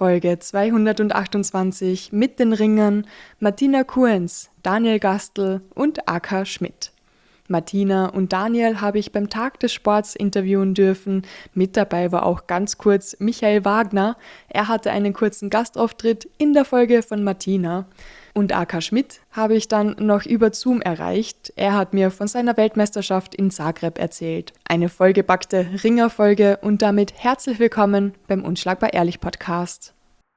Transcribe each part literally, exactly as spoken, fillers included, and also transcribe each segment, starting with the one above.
Folge zweihundertachtundzwanzig mit den Ringern Martina Kuhns, Daniel Gastl und Aka Schmidt. Martina und Daniel habe ich beim Tag des Sports interviewen dürfen. Mit dabei war auch ganz kurz Michael Wagner. Er hatte einen kurzen Gastauftritt in der Folge von Martina. Und Aka Schmidt habe ich dann noch über Zoom erreicht. Er hat mir von seiner Weltmeisterschaft in Zagreb erzählt. Eine vollgepackte Ringerfolge und damit herzlich willkommen beim Unschlagbar Ehrlich Podcast.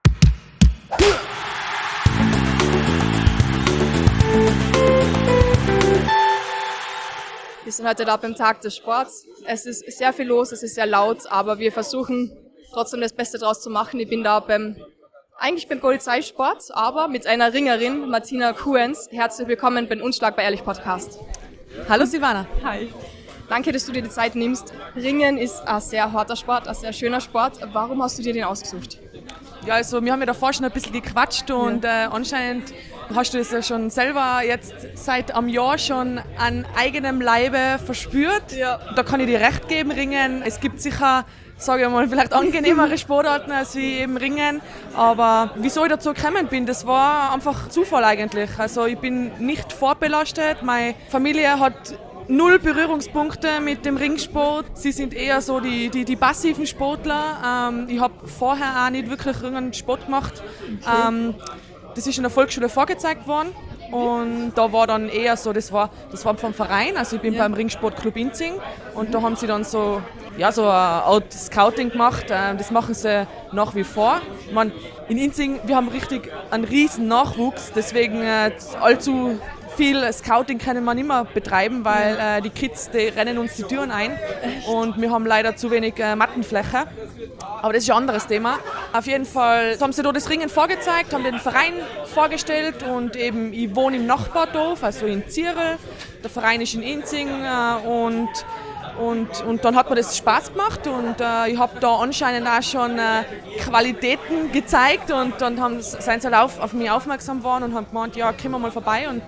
Wir sind heute da beim Tag des Sports. Es ist sehr viel los, es ist sehr laut, aber wir versuchen trotzdem das Beste draus zu machen. Ich bin da beim, eigentlich beim Polizeisport, aber mit einer Ringerin, Martina Kuhns. Herzlich willkommen beim Unschlagbar Ehrlich Podcast. Hallo Silvana. Hi. Danke, dass du dir die Zeit nimmst. Ringen ist ein sehr harter Sport, ein sehr schöner Sport. Warum hast du dir den ausgesucht? Ja, also wir haben ja davor schon ein bisschen gequatscht und ja. äh, anscheinend hast du das ja schon selber jetzt seit einem Jahr schon an eigenem Leibe verspürt. Ja. Da kann ich dir recht geben, Ringen. Es gibt sicher, sage ich mal, vielleicht angenehmere Sportarten als wie eben Ringen. Aber wieso ich dazu gekommen bin, das war einfach Zufall eigentlich. Also ich bin nicht vorbelastet. Meine Familie hat null Berührungspunkte mit dem Ringsport. Sie sind eher so die, die, die passiven Sportler. Ähm, ich habe vorher auch nicht wirklich irgendeinen Sport gemacht. Okay. Ähm, das ist in der Volksschule vorgezeigt worden und da war dann eher so, das war, das war vom Verein, also ich bin ja. beim Ringsportclub Inzing und da haben sie dann so, ja, so eine Art Scouting gemacht. Das machen sie nach wie vor. Ich meine, in Inzing, wir haben richtig einen riesen Nachwuchs, deswegen äh, allzu viel Scouting können wir nicht mehr betreiben, weil äh, die Kids, die rennen uns die Türen ein und wir haben leider zu wenig äh, Mattenfläche. Aber das ist ein anderes Thema. Auf jeden Fall haben sie da das Ringen vorgezeigt, haben den Verein vorgestellt und eben ich wohne im Nachbardorf, also in Zierl. Der Verein ist in Inzing äh, und, und, und dann hat mir das Spaß gemacht und äh, ich habe da anscheinend auch schon äh, Qualitäten gezeigt und dann haben, sind sie halt auf, auf mich aufmerksam geworden und haben gemeint, ja, kommen wir mal vorbei und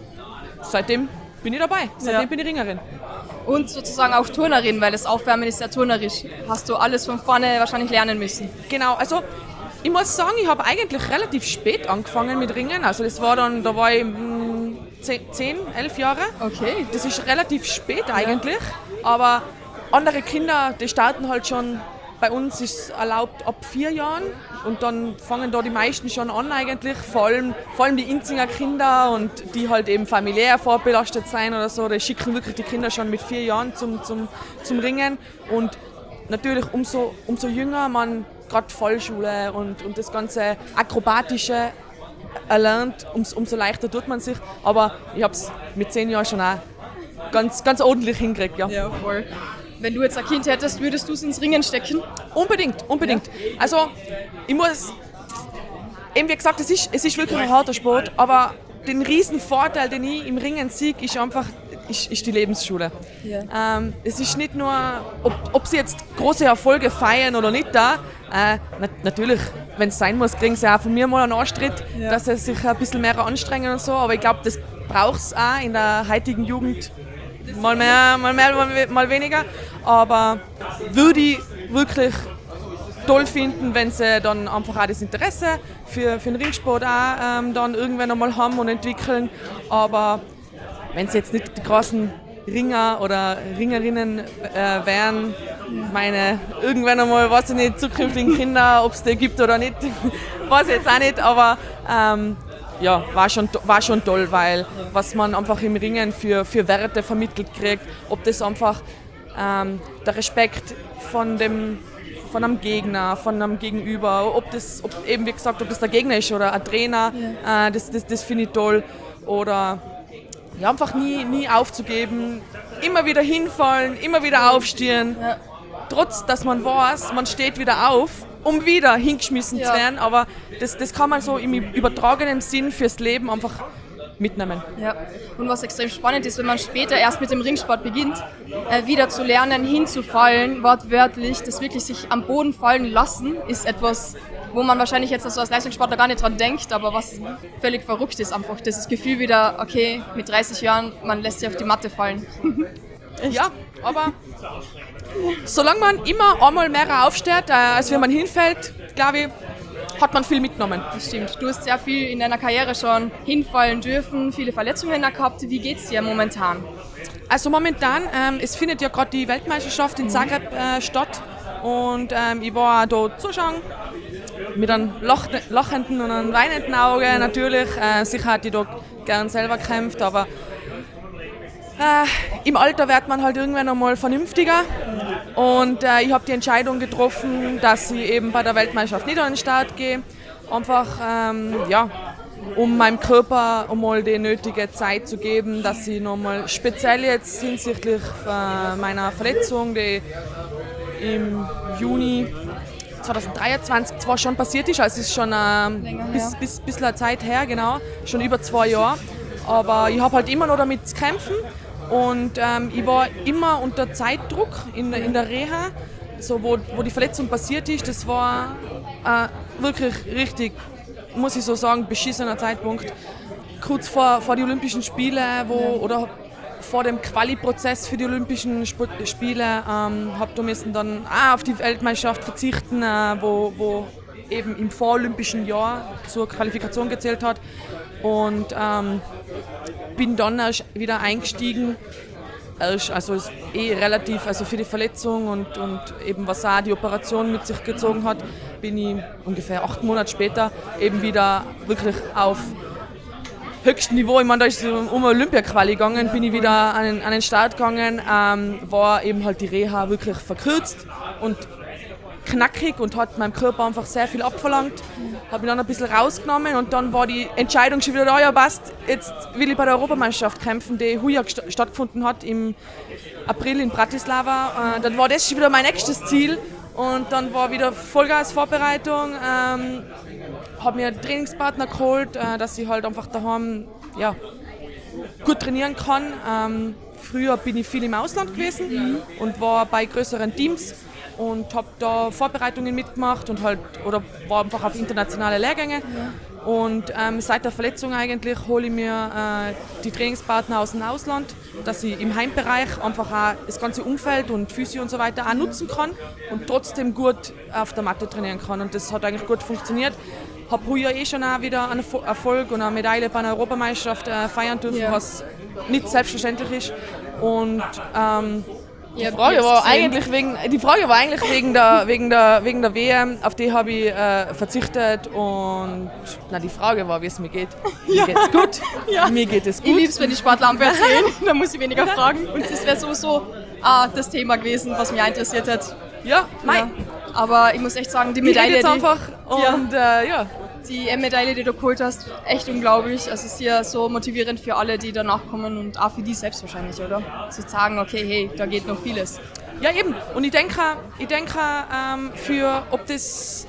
seitdem bin ich dabei, seitdem ja. bin ich Ringerin. Und sozusagen auch Turnerin, weil das Aufwärmen ist ja turnerisch. Hast du alles von vorne wahrscheinlich lernen müssen? Genau, also ich muss sagen, ich habe eigentlich relativ spät angefangen mit Ringen. Also das war dann, da war ich zehn, elf Jahre. Okay. Das ist relativ spät eigentlich, ja. aber andere Kinder, die starten halt schon, bei uns ist es erlaubt ab vier Jahren und dann fangen da die meisten schon an eigentlich, vor allem, vor allem die Inzinger Kinder und die halt eben familiär vorbelastet sein oder so, die schicken wirklich die Kinder schon mit vier Jahren zum, zum, zum Ringen und natürlich umso, umso jünger man gerade Fallschule und, und das ganze Akrobatische erlernt, umso, umso leichter tut man sich, aber ich habe es mit zehn Jahren schon auch ganz, ganz ordentlich hingekriegt. Ja, ja voll. Wenn du jetzt ein Kind hättest, würdest du es ins Ringen stecken? Unbedingt, unbedingt. Ja. Also ich muss, eben wie gesagt, es ist, es ist wirklich ein harter Sport, aber den riesen Vorteil, den ich im Ringen sehe, ist einfach ist, ist die Lebensschule. Ja. Ähm, es ist nicht nur, ob, ob sie jetzt große Erfolge feiern oder nicht da, äh, na, natürlich, wenn es sein muss, kriegen sie auch von mir mal einen Anstritt, ja. dass sie sich ein bisschen mehr anstrengen und so, aber ich glaube, das braucht es auch in der heutigen Jugend. Mal mehr, mal mehr, mal weniger. Aber würde ich wirklich toll finden, wenn sie dann einfach auch das Interesse für, für den Ringsport auch ähm, dann irgendwann einmal haben und entwickeln. Aber wenn sie jetzt nicht die großen Ringer oder Ringerinnen äh, wären, meine, irgendwann einmal, weiß ich nicht, zukünftigen Kinder, ob es die gibt oder nicht, weiß ich jetzt auch nicht, aber ähm, ja, war schon, war schon toll, weil was man einfach im Ringen für, für Werte vermittelt kriegt, ob das einfach ähm, der Respekt von dem, von einem Gegner, von einem Gegenüber, ob das, ob, eben wie gesagt, ob das der Gegner ist oder ein Trainer, ja. äh, das, das, das finde ich toll. Oder ja, einfach nie, nie aufzugeben, immer wieder hinfallen, immer wieder aufstehen, ja. trotz dass man weiß, man steht wieder auf, um wieder hingeschmissen ja. zu werden, aber das, das kann man so im übertragenen Sinn fürs Leben einfach mitnehmen. Ja. Und was extrem spannend ist, wenn man später erst mit dem Ringsport beginnt, äh, wieder zu lernen, hinzufallen, wortwörtlich, das wirklich sich am Boden fallen lassen, ist etwas, wo man wahrscheinlich jetzt also als Leistungssportler gar nicht dran denkt, aber was völlig verrückt ist einfach. Das Gefühl wieder, okay, mit dreißig Jahren, man lässt sich auf die Matte fallen. Ja, aber solange man immer einmal mehr aufsteht, äh, als wenn man hinfällt, glaube ich, hat man viel mitgenommen. Das stimmt. Du hast sehr viel in deiner Karriere schon hinfallen dürfen, viele Verletzungen gehabt. Wie geht's dir momentan? Also momentan, ähm, es findet ja gerade die Weltmeisterschaft in Zagreb äh, statt und ähm, ich war auch da zuschauen mit einem lach- lachenden und einem weinenden Auge natürlich. Äh, sicher hätte ich da gern selber gekämpft, aber äh, im Alter wird man halt irgendwann einmal vernünftiger und äh, ich habe die Entscheidung getroffen, dass ich eben bei der Weltmeisterschaft nicht an den Start gehe, einfach ähm, ja, um meinem Körper einmal die nötige Zeit zu geben, dass ich nochmal speziell jetzt hinsichtlich äh, meiner Verletzung, die im Juni zweitausenddreiundzwanzig zwar schon passiert ist, also es ist schon ein ähm, bis, bis, bisschen Zeit her, genau, schon über zwei Jahre, aber ich habe halt immer noch damit zu kämpfen und ähm, ich war immer unter Zeitdruck in, in der Reha, so wo, wo die Verletzung passiert ist, das war äh, wirklich richtig, muss ich so sagen, beschissener Zeitpunkt, kurz vor, vor die Olympischen Spiele, wo, oder vor dem Quali-Prozess für die Olympischen Spiele ähm, habe ich müssen dann auch auf die Weltmeisterschaft verzichten, äh, wo, wo eben im vorolympischen Jahr zur Qualifikation gezählt hat und ähm, bin dann erst wieder eingestiegen. Erst, also ist eh relativ, also für die Verletzung und, und eben was auch die Operation mit sich gezogen hat, bin ich ungefähr acht Monate später eben wieder wirklich auf höchstem Niveau, ich meine, da ist es um Olympia-Quali gegangen, bin ich wieder an den, an den Start gegangen, ähm, war eben halt die Reha wirklich verkürzt und knackig und hat meinem Körper einfach sehr viel abverlangt. Habe mich dann ein bisschen rausgenommen und dann war die Entscheidung schon wieder da, ja passt, jetzt will ich bei der Europameisterschaft kämpfen, die heuer gest- stattgefunden hat im April in Bratislava. Äh, dann war das schon wieder mein nächstes Ziel und dann war wieder Vollgas-Vorbereitung. Ähm, habe mir einen Trainingspartner geholt, äh, dass ich halt einfach daheim ja, gut trainieren kann. Ähm, früher bin ich viel im Ausland gewesen und war bei größeren Teams und habe da Vorbereitungen mitgemacht und halt oder war einfach auf internationale Lehrgänge. Und ähm, seit der Verletzung eigentlich hole ich mir äh, die Trainingspartner aus dem Ausland, dass ich im Heimbereich einfach auch das ganze Umfeld und Physio und so weiter auch nutzen kann und trotzdem gut auf der Matte trainieren kann. Und das hat eigentlich gut funktioniert. Habe heuer eh schon auch wieder einen Erfolg und eine Medaille bei einer Europameisterschaft äh, feiern dürfen, ja. Was nicht selbstverständlich ist. Und ähm, die, Frage war eigentlich wegen, die Frage war eigentlich wegen der, wegen der, wegen der W M, auf die habe ich äh, verzichtet und na, die Frage war, wie es mir geht. Mir ja. geht's gut, ja. mir geht es gut. Ich liebe es, wenn die Sportlampe erzählen, da muss ich weniger fragen und das wäre sowieso ah, das Thema gewesen, was mich interessiert hat. Ja, nein. Ja. Aber ich muss echt sagen, die Medaille, jetzt einfach und ja. Äh, ja. Die M-Medaille, die du geholt hast, echt unglaublich. Also es ist ja so motivierend für alle, die danach kommen und auch für die selbst wahrscheinlich, oder? Zu sagen, okay, hey, da geht noch vieles. Ja, eben. Und ich denke, ich denke ähm, für, ob das,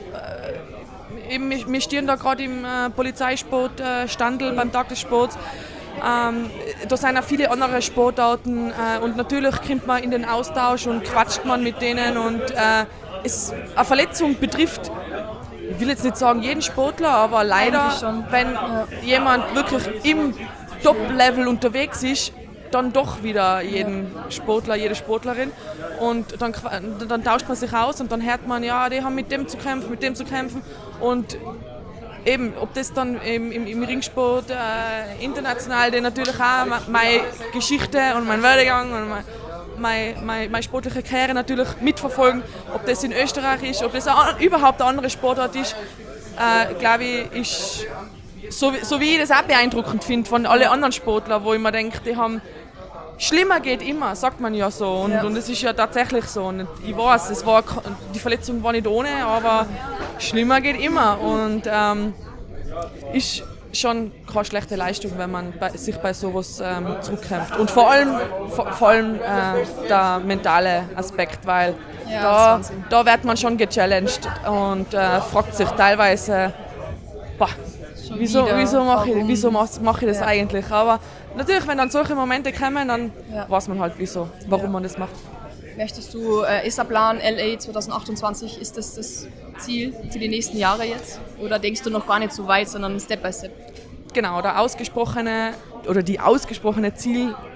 äh, eben, wir stehen da gerade im äh, Polizeisport äh, Standel beim Tag des Sports. Ähm, da sind auch viele andere Sportarten äh, und natürlich kommt man in den Austausch und quatscht man mit denen und äh, es, eine Verletzung betrifft, ich will jetzt nicht sagen jeden Sportler, aber leider, wenn ja. jemand wirklich im Top-Level unterwegs ist, dann doch wieder jeden Sportler, jede Sportlerin und dann, dann tauscht man sich aus und dann hört man, ja, die haben mit dem zu kämpfen, mit dem zu kämpfen und eben, ob das dann im, im, im Ringsport äh, international, den natürlich auch meine Geschichte und mein Werdegang und mein Meine, meine, meine sportliche Karriere natürlich mitverfolgen, ob das in Österreich ist, ob das ein, überhaupt eine andere Sportart ist, äh, glaube ich, ist so, so wie ich das auch beeindruckend finde von allen anderen Sportlern, wo ich mir denke, die haben, schlimmer geht immer, sagt man ja so und, ja. und es ist ja tatsächlich so und ich weiß, es war, die Verletzung war nicht ohne, aber schlimmer geht immer und ähm, ist schon keine schlechte Leistung, wenn man bei, sich bei sowas ähm, zurückkämpft. Und vor allem, vor, vor allem äh, der mentale Aspekt, weil ja, da, da wird man schon gechallenged und äh, fragt sich teilweise, boah, wieso, wieso mache ich, wieso mach ich das ja. eigentlich? Aber natürlich, wenn dann solche Momente kommen, dann ja. weiß man halt, wieso, warum ja. man das macht. Möchtest du, äh, ist der Plan L A zwanzig achtundzwanzig, ist das das Ziel für die nächsten Jahre jetzt? Oder denkst du noch gar nicht so weit, sondern Step by Step? Genau, der ausgesprochene oder die ausgesprochene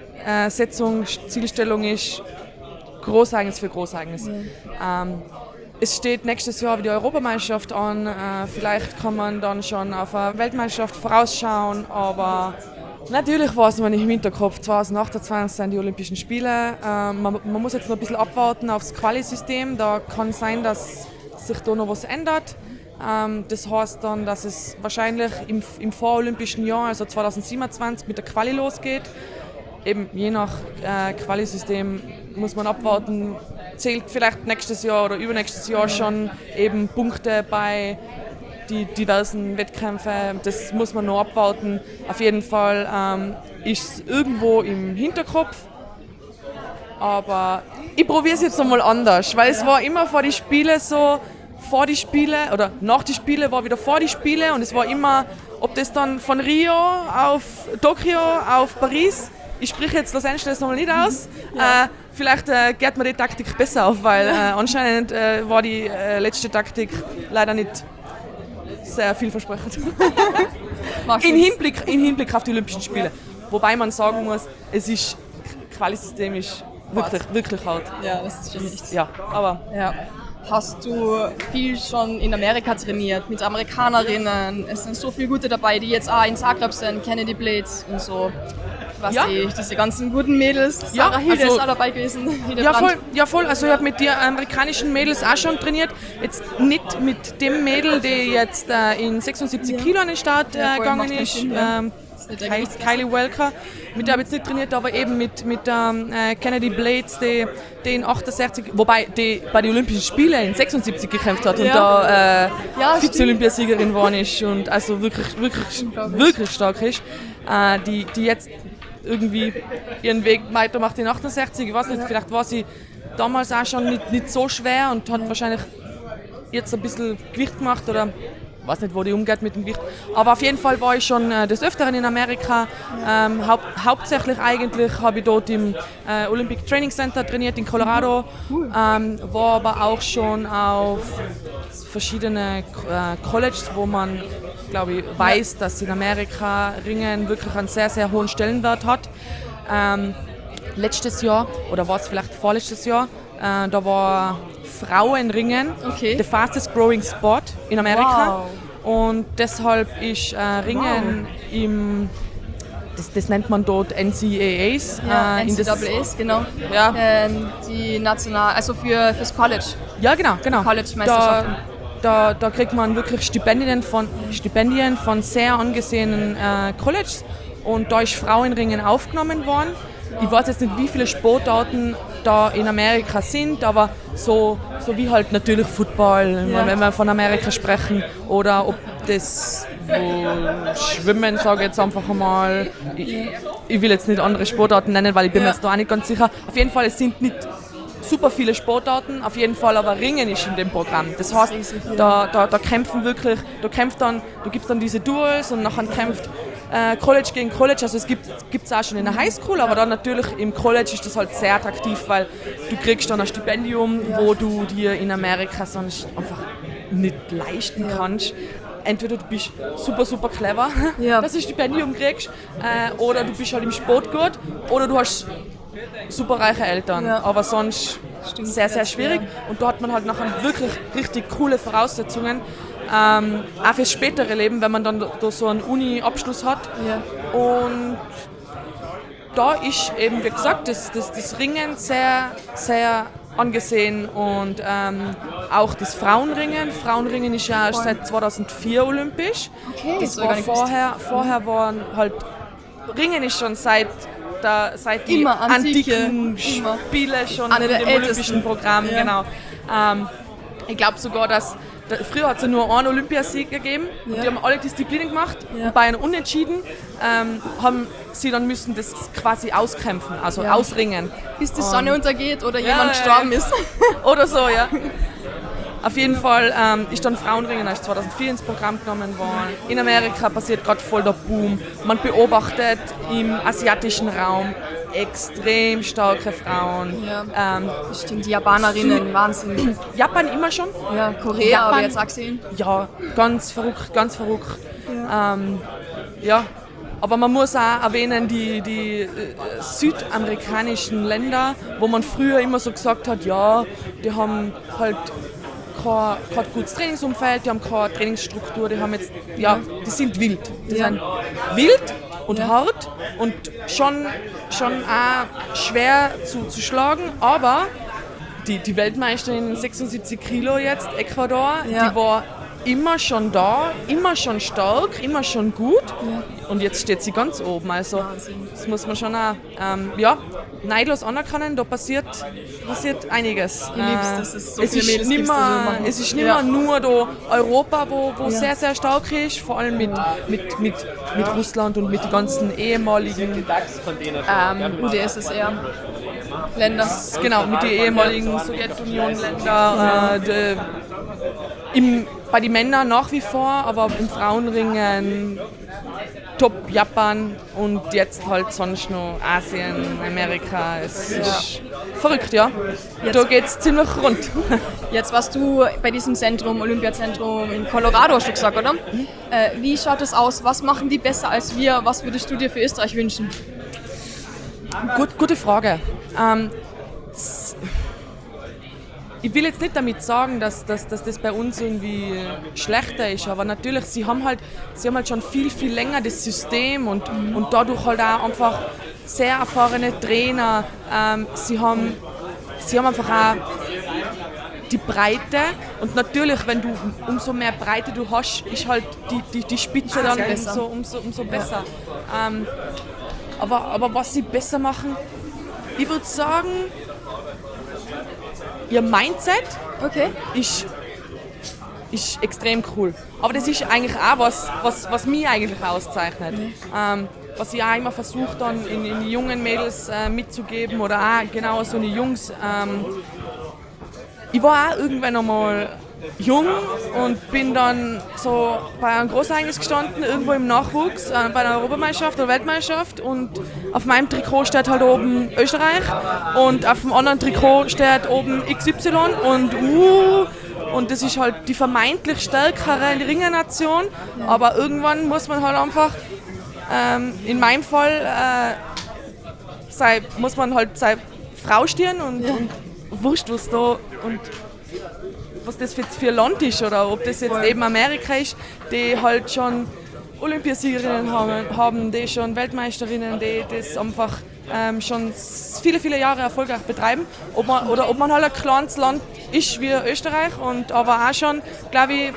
Zielsetzung, Zielstellung ist Großereignis für Großereignis. Ja. Ähm, es steht nächstes Jahr wieder die Europameisterschaft an. Äh, vielleicht kann man dann schon auf eine Weltmeisterschaft vorausschauen, aber natürlich weiß man im Hinterkopf, zwanzig achtundzwanzig sind die Olympischen Spiele. Äh, man, man muss jetzt noch ein bisschen abwarten aufs Quali-System. Da kann sein, dass sich da noch was ändert. Ähm, das heißt dann, dass es wahrscheinlich im, im vorolympischen Jahr, also zwanzig siebenundzwanzig, mit der Quali losgeht. Eben je nach äh, Quali-System muss man abwarten, zählt vielleicht nächstes Jahr oder übernächstes Jahr schon eben Punkte bei die diversen Wettkämpfen. Das muss man noch abwarten. Auf jeden Fall ähm, ist es irgendwo im Hinterkopf. Aber ich probiere es jetzt nochmal anders, weil es war immer vor die Spiele so, vor die Spiele oder nach die Spiele war wieder vor die Spiele und es war immer, ob das dann von Rio auf Tokio auf Paris. Ich spreche jetzt Los Angeles nochmal nicht aus. Ja. Äh, vielleicht äh, geht mir die Taktik besser auf, weil äh, anscheinend äh, war die äh, letzte Taktik leider nicht sehr vielversprechend. In Hinblick, in Hinblick auf die Olympischen Spiele. Wobei man sagen muss, es ist, Quali-System ist wirklich, wirklich hart. Ja, das ist schon nichts. Ja, aber... Ja. Hast du viel schon in Amerika trainiert, mit Amerikanerinnen? Es sind so viele gute dabei, die jetzt auch in Zagreb sind, Kennedy Blades und so. Was ja. die, diese ganzen guten Mädels, Sarah ja, Hilde also, ist auch dabei gewesen. Ja voll, ja voll, also ich habe mit den amerikanischen Mädels auch schon trainiert. Jetzt nicht mit dem Mädel, die jetzt äh, in sechsundsiebzig ja. Kilo an den Start äh, ja, gegangen ist. Sinn, ja. ähm, Kylie, Kylie Welker, mit der habe ich jetzt nicht trainiert, aber eben mit, mit ähm, äh, Kennedy Blades, die, die in achtundsechzig, wobei die bei den Olympischen Spielen in sechsundsiebzig gekämpft hat ja. und da äh, ja, Vize-Olympiasiegerin geworden ist und also wirklich, wirklich, wirklich stark ist, äh, die, die jetzt irgendwie ihren Weg weitermacht in achtundsechzig. Ich weiß nicht, vielleicht war sie damals auch schon nicht, nicht so schwer und hat wahrscheinlich jetzt ein bisschen Gewicht gemacht oder ich weiß nicht, wo die umgeht mit dem Gewicht. Aber auf jeden Fall war ich schon äh, des Öfteren in Amerika. Ähm, haupt, hauptsächlich eigentlich habe ich dort im äh, Olympic Training Center trainiert in Colorado. Ähm, war aber auch schon auf verschiedene äh, Colleges, wo man, glaube ich, weiß, dass in Amerika Ringen wirklich einen sehr, sehr hohen Stellenwert hat. Ähm, letztes Jahr, oder war es vielleicht vorletztes Jahr, äh, da war Frauenringen, okay. the fastest growing sport in Amerika. Wow. Und deshalb ist äh, Ringen wow. im, das, das nennt man dort N C A As. Ja, äh, N C A As, genau. Ja. Ähm, die national, also für fürs College. Ja, genau, genau. College-Meisterschaften. Da, da, da kriegt man wirklich Stipendien von, Stipendien von sehr angesehenen äh, Colleges. Und da ist Frauenringen aufgenommen worden. Ich weiß jetzt nicht, wie viele Sportarten da in Amerika sind, aber so, so wie halt natürlich Football, ja. wenn wir von Amerika sprechen, oder ob das oh, Schwimmen, sage ich jetzt einfach einmal. Ich, ich will jetzt nicht andere Sportarten nennen, weil ich bin ja. mir jetzt da auch nicht ganz sicher. Auf jeden Fall, es sind nicht super viele Sportarten, auf jeden Fall aber Ringen ist in dem Programm. Das heißt, da, da, da kämpfen wirklich, da kämpft dann, du gibst dann diese Duels und nachher kämpft äh, College gegen College. Also es gibt es auch schon in der Highschool, aber dann natürlich im College ist das halt sehr attraktiv, weil du kriegst dann ein Stipendium, wo du dir in Amerika sonst einfach nicht leisten kannst. Entweder du bist super, super clever, ja. dass du ein Stipendium kriegst, äh, oder du bist halt im Sport gut, oder du hast super reiche Eltern, ja. aber sonst Stimmt, sehr, sehr schwierig. Und da hat man halt nachher wirklich richtig coole Voraussetzungen, ähm, auch fürs spätere Leben, wenn man dann da so einen Uni-Abschluss hat. Ja. Und da ist eben, wie gesagt, das, das, das Ringen sehr, sehr angesehen und ähm, auch das Frauenringen. Frauenringen ist ja erst seit zweitausendvier olympisch. Okay, das, das war vorher, vorher waren halt, Ringen ist schon seit Da, seit die immer antike, antiken immer. Spiele schon in dem olympischen Programm, ja. genau. Ähm, ich glaube sogar, dass da, früher hat es ja nur einen Olympiasieg gegeben ja. und die haben alle Disziplinen gemacht ja. und bei einem Unentschieden ähm, haben sie dann müssen das quasi auskämpfen, also ja. ausringen. Bis die Sonne um, untergeht oder ja, jemand gestorben ist. Oder so, ja. Auf jeden Fall ähm, ist dann Frauenringen erst zweitausendvier ins Programm genommen worden. In Amerika passiert gerade voll der Boom. Man beobachtet im asiatischen Raum extrem starke Frauen. Ja, ähm, das stimmt, die Japanerinnen, Sü- Wahnsinn. Japan immer schon. Ja, Korea habe ich jetzt auch gesehen. Ja, ganz verrückt, ganz verrückt. Ja. Ähm, ja. Aber man muss auch erwähnen, die, die äh, südamerikanischen Länder, wo man früher immer so gesagt hat, ja, die haben halt kein, kein gutes Trainingsumfeld, die haben keine Trainingsstruktur, die haben jetzt, ja, die sind wild. Die Ja. sind wild und Ja. hart und schon, schon auch schwer zu, zu schlagen, aber die, die Weltmeisterin sechsundsiebzig Kilo jetzt, Ecuador, Ja. die war immer schon da, immer schon stark, immer schon gut und jetzt steht sie ganz oben. Also das muss man schon auch ähm, ja, neidlos anerkennen, da passiert, passiert einiges. Ich lieb's, dass es so es viele ist Mädels nicht gibt, die so mehr, machen. es ist nicht Ja. mehr nur da Europa, wo, wo Ja. sehr, sehr stark ist, vor allem mit, mit, mit, mit Russland und mit den ganzen ehemaligen ähm, U d S S R Länder. Genau, mit den ehemaligen Sowjetunion-Ländern. Äh, im, bei den Männern nach wie vor, aber im Frauenringen top Japan und jetzt halt sonst noch Asien, Amerika. Es ist verrückt, ja. Da geht's ziemlich rund. Jetzt warst du bei diesem Zentrum, Olympiazentrum in Colorado, hast du gesagt, oder? Äh, wie schaut es aus? Was machen die besser als wir? Was würdest du dir für Österreich wünschen? Gut, gute Frage. Ähm, s- ich will jetzt nicht damit sagen, dass, dass, dass das bei uns irgendwie schlechter ist, aber natürlich, sie haben halt, sie haben halt schon viel, viel länger das System und, und dadurch halt auch einfach sehr erfahrene Trainer. Ähm, sie, haben, sie haben einfach auch die Breite und natürlich, wenn du umso mehr Breite du hast, ist halt die, die, die Spitze dann besser. umso, umso, umso besser. Ähm, aber, aber was sie besser machen, ich würde sagen, ihr Mindset Okay. ist, ist extrem cool. Aber das ist eigentlich auch was, was, was mich eigentlich auszeichnet. Ähm, was ich auch immer versuche, dann in, in die jungen Mädels äh, mitzugeben oder auch genau so die Jungs. Ähm, ich war auch irgendwann einmal jung und bin dann so bei einem Großereignis gestanden, irgendwo im Nachwuchs, äh, bei einer Europameisterschaft oder Weltmeisterschaft und auf meinem Trikot steht halt oben Österreich und auf dem anderen Trikot steht oben X Y und uh, und das ist halt die vermeintlich stärkere Ringernation, aber irgendwann muss man halt einfach, ähm, in meinem Fall, äh, sei, muss man halt seine Frau stehen und, ja. und wurscht was da und was das für, für ein Land ist oder ob das jetzt eben Amerika ist, die halt schon Olympiasiegerinnen haben, haben, die schon Weltmeisterinnen, die das einfach ähm, schon viele, viele Jahre erfolgreich betreiben. Ob man, oder ob man halt ein kleines Land ist wie Österreich und aber auch schon, glaube ich,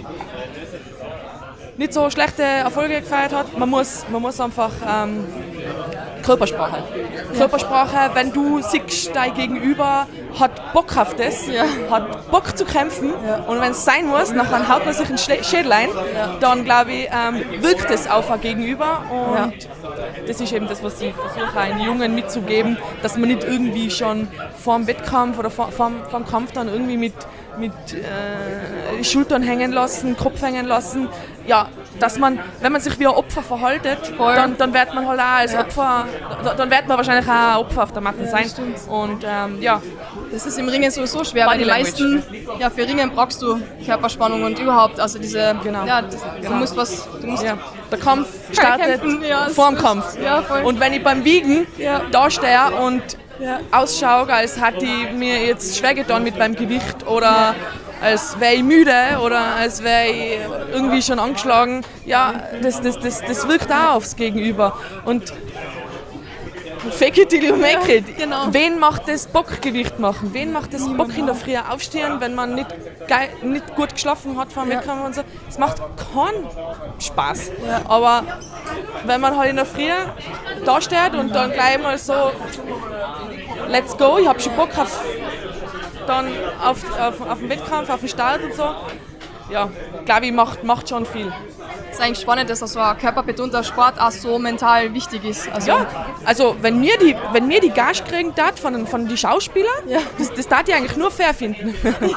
nicht so schlechte Erfolge gefeiert hat. Man muss, man muss einfach ähm, Körpersprache. Körpersprache, wenn du siehst, dein Gegenüber hat Bock auf das, Ja. hat Bock zu kämpfen und wenn es sein muss, nachher haut man sich einen Schle- Schädel ein, dann glaube ich, ähm, wirkt es auf ein Gegenüber und das ist eben das, was ich versuche, einen Jungen mitzugeben, dass man nicht irgendwie schon vor dem Wettkampf oder vor, vor, vor dem Kampf dann irgendwie mit, mit äh, die Schultern hängen lassen, Kopf hängen lassen. Ja, dass man, wenn man sich wie ein Opfer verhaltet, dann, dann wird man halt auch als Opfer, dann wird man wahrscheinlich auch ein Opfer auf der Matte sein. Und ähm, ja. Das ist im Ringen sowieso schwer, weil die Body meisten, ja, für Ringen brauchst du Körperspannung und überhaupt, also diese, Genau. ja, das, du Genau. musst was, du musst Ja, der Kampf startet kämpfen, ja, es vor dem ist- Kampf. ja, voll. Und wenn ich beim Wiegen Ja. da stehe und Ja. ausschaue, als hätte ich mir jetzt schwer getan mit meinem Gewicht oder als wäre ich müde oder als wäre ich irgendwie schon angeschlagen, ja, das, das, das, das wirkt auch aufs Gegenüber. Und fake it till you make Ja, it. genau. Wen macht das Bock, Gewicht machen? Wen macht das Bock, in der Früh aufstehen, wenn man nicht, geil, nicht gut geschlafen hat vor dem Ja. Wettkampf und so? Das macht keinen Spaß. Aber wenn man halt in der Früh da steht und dann gleich mal so let's go, ich habe schon Bock auf, dann auf, auf, auf den Wettkampf, auf den Start und so, ja, glaube ich, macht, macht schon viel. Es ist eigentlich spannend, dass so ein körperbetonter Sport auch so mental wichtig ist. Also, Ja, also wenn mir die, wenn mir die Gage kriegen tat von, von den Schauspielern, Ja. das, das tat ich eigentlich nur fair finden.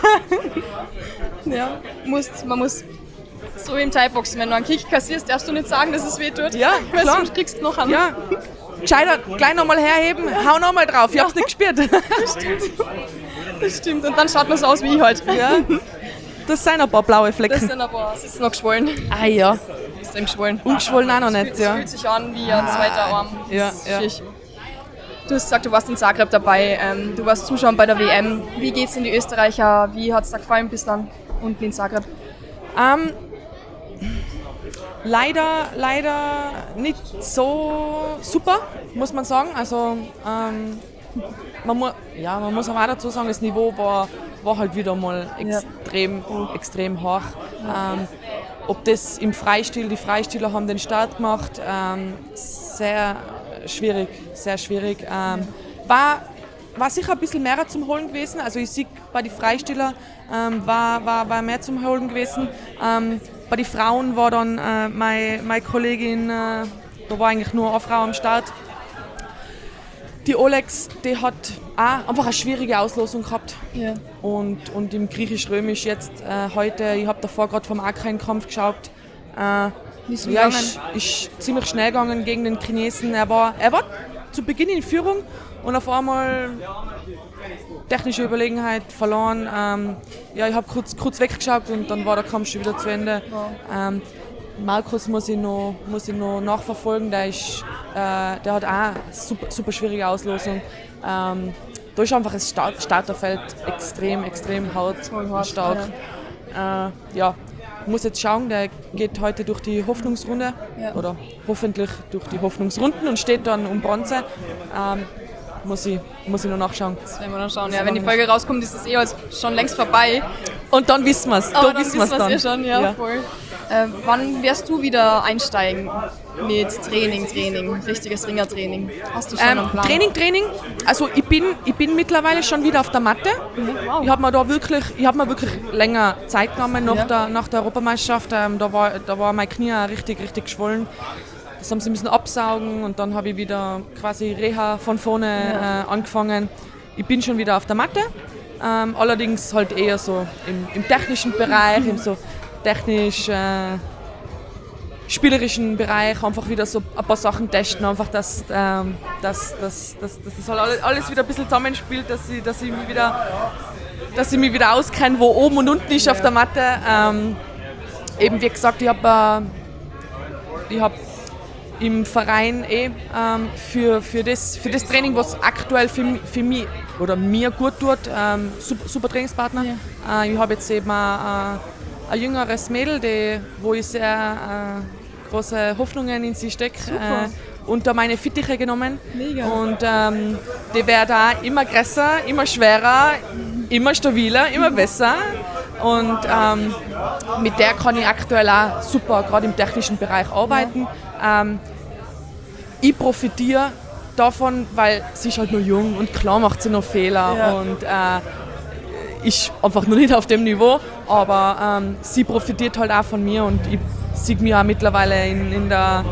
ja, musst, man muss so im Thai-Boxen, wenn du einen Kick kassierst, darfst du nicht sagen, dass es weh tut. Ja, weil klar. sonst kriegst du noch einen. Ja, gescheiter gleich nochmal herheben, hau nochmal drauf, ich hab's nicht gespürt. Das stimmt. Und dann schaut man so aus wie ich halt. Ja, das sind ein paar blaue Das Flecken. sind aber, es ist noch geschwollen. Ah ja, Extrem geschwollen. ungeschwollen auch noch Es nicht, fühlt, ja. fühlt sich an wie ein zweiter Arm. Ja, Das ist ja. schick. Du hast gesagt, du warst in Zagreb dabei, ähm, du warst Zuschauen bei der W M. Wie geht's denn die Österreicher? Wie hat es da gefallen bis dann unten in Zagreb? Ähm, leider, leider nicht so super, muss man sagen. Also ähm, man, mu- ja, man muss aber auch dazu sagen, das Niveau war, war halt wieder mal extrem, ja. extrem hoch. Ähm, ob das im Freistil, die Freistiler haben den Start gemacht, ähm, sehr schwierig, sehr schwierig. Ähm, war, war sicher ein bisschen mehr zum Holen gewesen, also ich sehe bei den Freistiller ähm, war, war, war mehr zum Holen gewesen. Ähm, bei den Frauen war dann äh, meine, meine Kollegin, äh, da war eigentlich nur eine Frau am Start. Die Olex, die hat auch einfach eine schwierige Auslosung gehabt. Ja. Und, und im Griechisch-Römisch jetzt äh, heute, ich habe davor gerade vom Akra-Kampf geschaut, äh, Wie ist ja, ist, ist ziemlich schnell gegangen gegen den Chinesen. Er war, er war zu Beginn in Führung und auf einmal technische Überlegenheit verloren. Ähm, ja, ich habe kurz, kurz weggeschaut und dann war der Kampf schon wieder zu Ende. Wow. Ähm, Markus muss ich noch, muss ich noch nachverfolgen, der, ist, äh, der hat auch eine super, super schwierige Auslosung. Ähm, da ist einfach das Start, Starterfeld extrem, extrem hart und stark. Ja. Äh, ja, muss jetzt schauen, der geht heute durch die Hoffnungsrunde ja. oder hoffentlich durch die Hoffnungsrunden und steht dann um Bronze. Ähm, muss ich, muss ich noch nachschauen. Das werden wir noch schauen. Ja, wenn die Folge rauskommt, ist das eh schon längst vorbei. Und dann wissen wir es. Da dann wissen wir es dann. Eh schon, ja, ja. Voll. Äh, wann wirst du wieder einsteigen mit Training, Training, richtiges Ringertraining? Hast du schon ähm, einen Plan? Training, Training. Also ich bin, ich bin mittlerweile schon wieder auf der Matte. Mhm, wow. Ich habe mir da wirklich, ich habe mir wirklich länger Zeit genommen nach, ja. der, nach der Europameisterschaft. Ähm, da war, da war mein Knie richtig, richtig geschwollen. Das haben sie müssen absaugen und dann habe ich wieder quasi Reha von vorne ja. äh, angefangen. Ich bin schon wieder auf der Matte. Ähm, allerdings halt eher so im, im technischen Bereich, im so technisch äh, spielerischen Bereich einfach wieder so ein paar Sachen testen, einfach dass, ähm, dass, dass, dass, dass das halt alles wieder ein bisschen zusammenspielt, dass ich, dass ich mich wieder, dass ich mich wieder auskenne, wo oben und unten ist auf der Matte. Ähm, eben wie gesagt, ich habe äh, ich hab im Verein eh ähm, für, für, das, für das Training, was aktuell für, für mich oder mir gut tut, ähm, super, super Trainingspartner. Ja. Äh, ich habe jetzt eben ein, ein jüngeres Mädel, die, wo ich sehr äh, große Hoffnungen in sie stecke, äh, unter meine Fittiche genommen. Mega. Und ähm, die wird da immer größer, immer schwerer, immer stabiler, immer besser. Und ähm, mit der kann ich aktuell auch super, gerade im technischen Bereich arbeiten. Ja. Ähm, ich profitiere davon, weil sie ist halt nur jung und klar macht sie noch Fehler ja. und äh, ist einfach noch nicht auf dem Niveau, aber ähm, sie profitiert halt auch von mir und ich sehe mich auch mittlerweile in, in, der,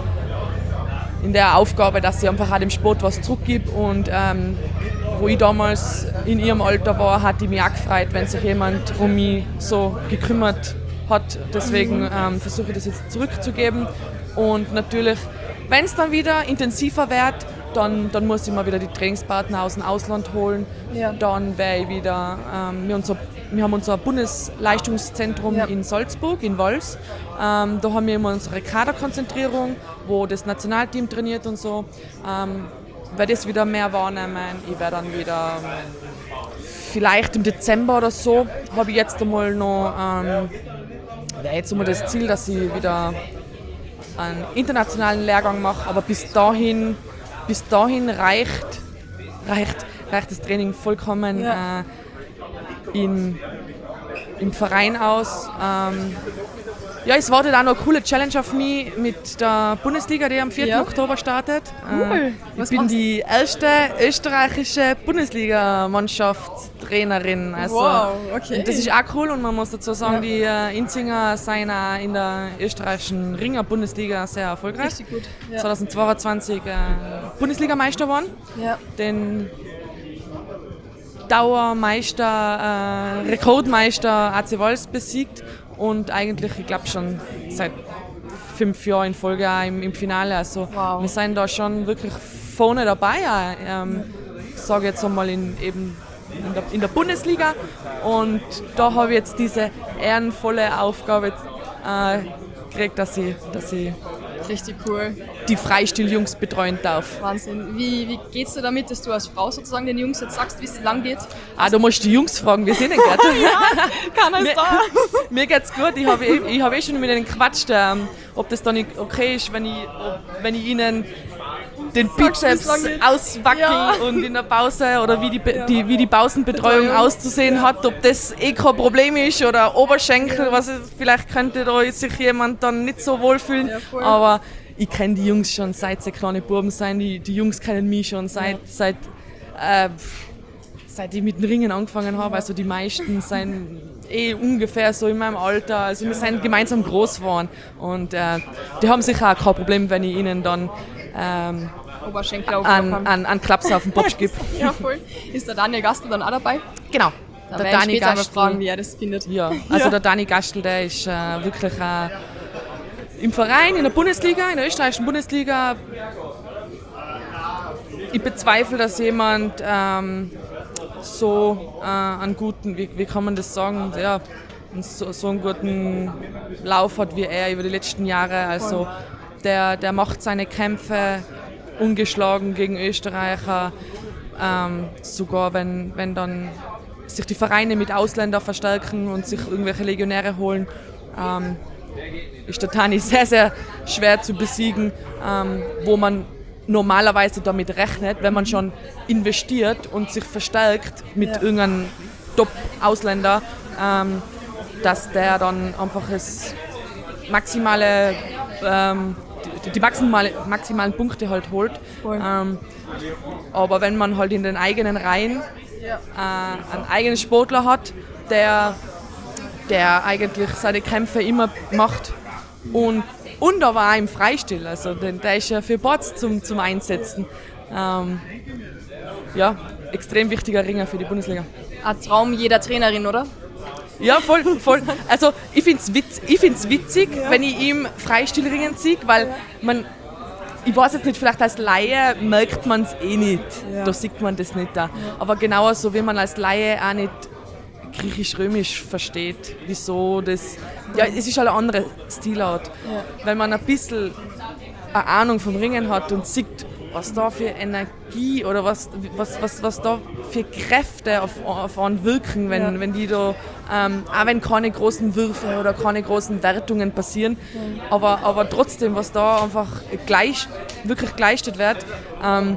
in der Aufgabe, dass sie einfach auch dem Sport was zurückgibt und ähm, wo ich damals in ihrem Alter war, hat ich mich auch gefreut, wenn sich jemand um mich so gekümmert hat. Deswegen ähm, versuche ich das jetzt zurückzugeben. Und natürlich, wenn es dann wieder intensiver wird, dann, dann muss ich mal wieder die Trainingspartner aus dem Ausland holen. Ja. Dann werde ich wieder, ähm, wir, unser, wir haben unser Bundesleistungszentrum ja. in Salzburg, in Wals. Ähm, da haben wir immer unsere Kaderkonzentrierung, wo das Nationalteam trainiert und so. Ähm, werde das wieder mehr wahrnehmen. Ich werde dann wieder vielleicht im Dezember oder so, habe ich jetzt einmal noch ähm, wäre jetzt einmal das Ziel, dass ich wieder einen internationalen Lehrgang mache, aber bis dahin, bis dahin reicht, reicht, reicht das Training vollkommen ja. äh, im, im Verein aus. Ähm, Ja, es wartet auch noch eine coole Challenge auf mich mit der Bundesliga, die am vierten Ja. Oktober startet. Cool. Ich bin die erste österreichische Bundesliga-Mannschaftstrainerin. Also, wow, okay. Und das ist auch cool und man muss dazu sagen, ja. die äh, Inzinger sind auch in der österreichischen Ringer-Bundesliga sehr erfolgreich. Richtig gut. Ja. zweitausendzweiundzwanzig äh, Bundesligameister geworden. Ja. Den Dauermeister, äh, Rekordmeister A C Wals besiegt. Und eigentlich, ich glaube schon seit fünf Jahren in Folge auch im, im Finale. Also wow. wir sind da schon wirklich vorne dabei. Ähm, ich sage jetzt einmal in, eben in, der, in der Bundesliga. Und da habe ich jetzt diese ehrenvolle Aufgabe äh, gekriegt, dass ich, dass ich Richtig cool. die Freistil-Jungs betreuen darf. Wahnsinn. Wie, wie geht's dir damit, dass du als Frau sozusagen den Jungs jetzt sagst, wie es lang geht? Ah, du musst die Jungs fragen, wie es ihnen geht. Keiner ist mir, da. mir geht's gut. Ich habe eh, ich hab eh schon mit ihnen gequatscht, ähm, ob das dann okay ist, wenn ich, ob, wenn ich ihnen den Bizeps auswackel Ja. und in der Pause oder wie die, die, wie die Pausenbetreuung Betreuung. auszusehen hat, ob das eh kein Problem ist oder Oberschenkel, was es, vielleicht könnte da sich jemand dann nicht so wohlfühlen, Ja, voll. aber ich kenne die Jungs schon seit sie kleine Buben sind, die, die Jungs kennen mich schon seit, seit, äh, seit ich mit dem Ringen angefangen habe, also die meisten sind eh ungefähr so in meinem Alter, also wir sind gemeinsam groß geworden und äh, die haben sicher auch kein Problem, wenn ich ihnen dann ähm, Oberschenkel an, auflockern. an, an Klaps auf den Popsch gibt. Ja, voll. Ist der Daniel Gastl dann auch dabei? Genau. Da Der werde ich Dani später mal Gastl, fragen, wie er das findet. ja, also Ja. der Dani Gastl, der ist äh, wirklich äh, im Verein, in der Bundesliga, in der österreichischen Bundesliga. Ich bezweifle, dass jemand ähm, so äh, einen guten, wie, wie kann man das sagen, ja, so, so einen guten Lauf hat wie er über die letzten Jahre. Also der, der macht seine Kämpfe ungeschlagen gegen Österreicher, ähm, sogar wenn, wenn dann sich die Vereine mit Ausländern verstärken und sich irgendwelche Legionäre holen, ähm, ist der Dani sehr, sehr schwer zu besiegen, ähm, wo man normalerweise damit rechnet, wenn man schon investiert und sich verstärkt mit Ja. irgendeinem Top-Ausländer, ähm, dass der dann einfach das maximale, ähm, die, die maximale, maximalen Punkte halt holt. Voll. Ähm, aber wenn man halt in den eigenen Reihen Ja. äh, einen eigenen Sportler hat, der, der eigentlich seine Kämpfe immer macht und, und aber auch im Freistil, also der, der ist ja für Boards zum, zum Einsetzen. Ähm, ja, extrem wichtiger Ringer für die Bundesliga. Ein Traum jeder Trainerin, oder? Ja, voll, voll. Also ich finde es witz, ich find's witzig, wenn ich ihm Freistilringen sehe, weil man, ich weiß jetzt nicht, vielleicht als Laie merkt man es eh nicht, Ja. da sieht man das nicht da. Aber genauso wie man als Laie auch nicht griechisch-römisch versteht, wieso das, ja, es ist halt eine andere Stilart. Ja. Wenn man ein bisschen eine Ahnung vom Ringen hat und sieht, was da für Energie oder was, was, was, was da für Kräfte auf, auf einen wirken, wenn, Ja. wenn die da, ähm, auch wenn keine großen Würfe oder keine großen Wertungen passieren, aber, aber trotzdem, was da einfach gleich, wirklich geleistet wird. Ähm,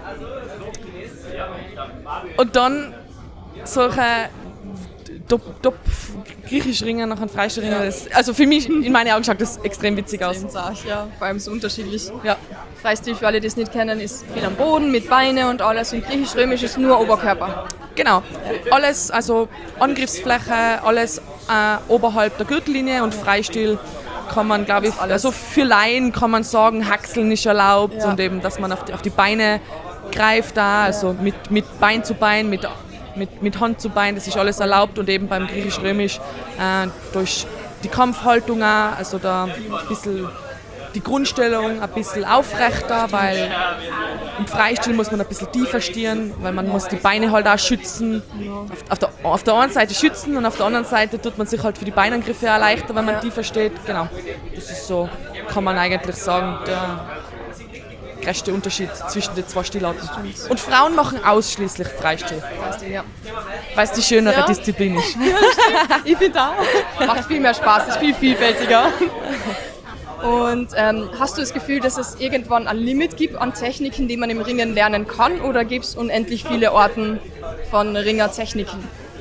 und dann solche top, top griechisch Ringen nach einem Freistilringen, das, also für mich, in meinen Augen schaut das extrem witzig aus. Extrem zart, ja. Vor allem so unterschiedlich. Ja. Freistil, für alle, die es nicht kennen, ist viel am Boden, mit Beine und alles. Und griechisch-römisch ist nur Oberkörper. Genau, alles, also Angriffsfläche, alles äh, oberhalb der Gürtellinie und Freistil kann man, glaube ich, alles. also für Laien kann man sagen, Haxeln ist erlaubt Ja. und eben, dass man auf die, auf die Beine greift da, also mit, mit Bein zu Bein, mit, mit, mit Hand zu Bein, das ist alles erlaubt und eben beim Griechisch-Römisch äh, durch die Kampfhaltung auch, also da ein bisschen die Grundstellung ein bisschen aufrechter, weil im Freistil muss man ein bisschen tiefer stehen, weil man muss die Beine halt auch schützen. Auf, auf, der, auf der einen Seite schützen und auf der anderen Seite tut man sich halt für die Beinangriffe erleichtern, wenn man Ja. tiefer steht. Genau, das ist so, kann man eigentlich sagen, der größte Unterschied zwischen den zwei Stilarten. Und Frauen machen ausschließlich Freistil, Freistil, ja. weil es die schönere Ja. Disziplin ist. Ich finde auch. Macht viel mehr Spaß, ist viel vielfältiger. Und ähm, hast du das Gefühl, dass es irgendwann ein Limit gibt an Techniken, die man im Ringen lernen kann? Oder gibt es unendlich viele Orten von Ringertechniken?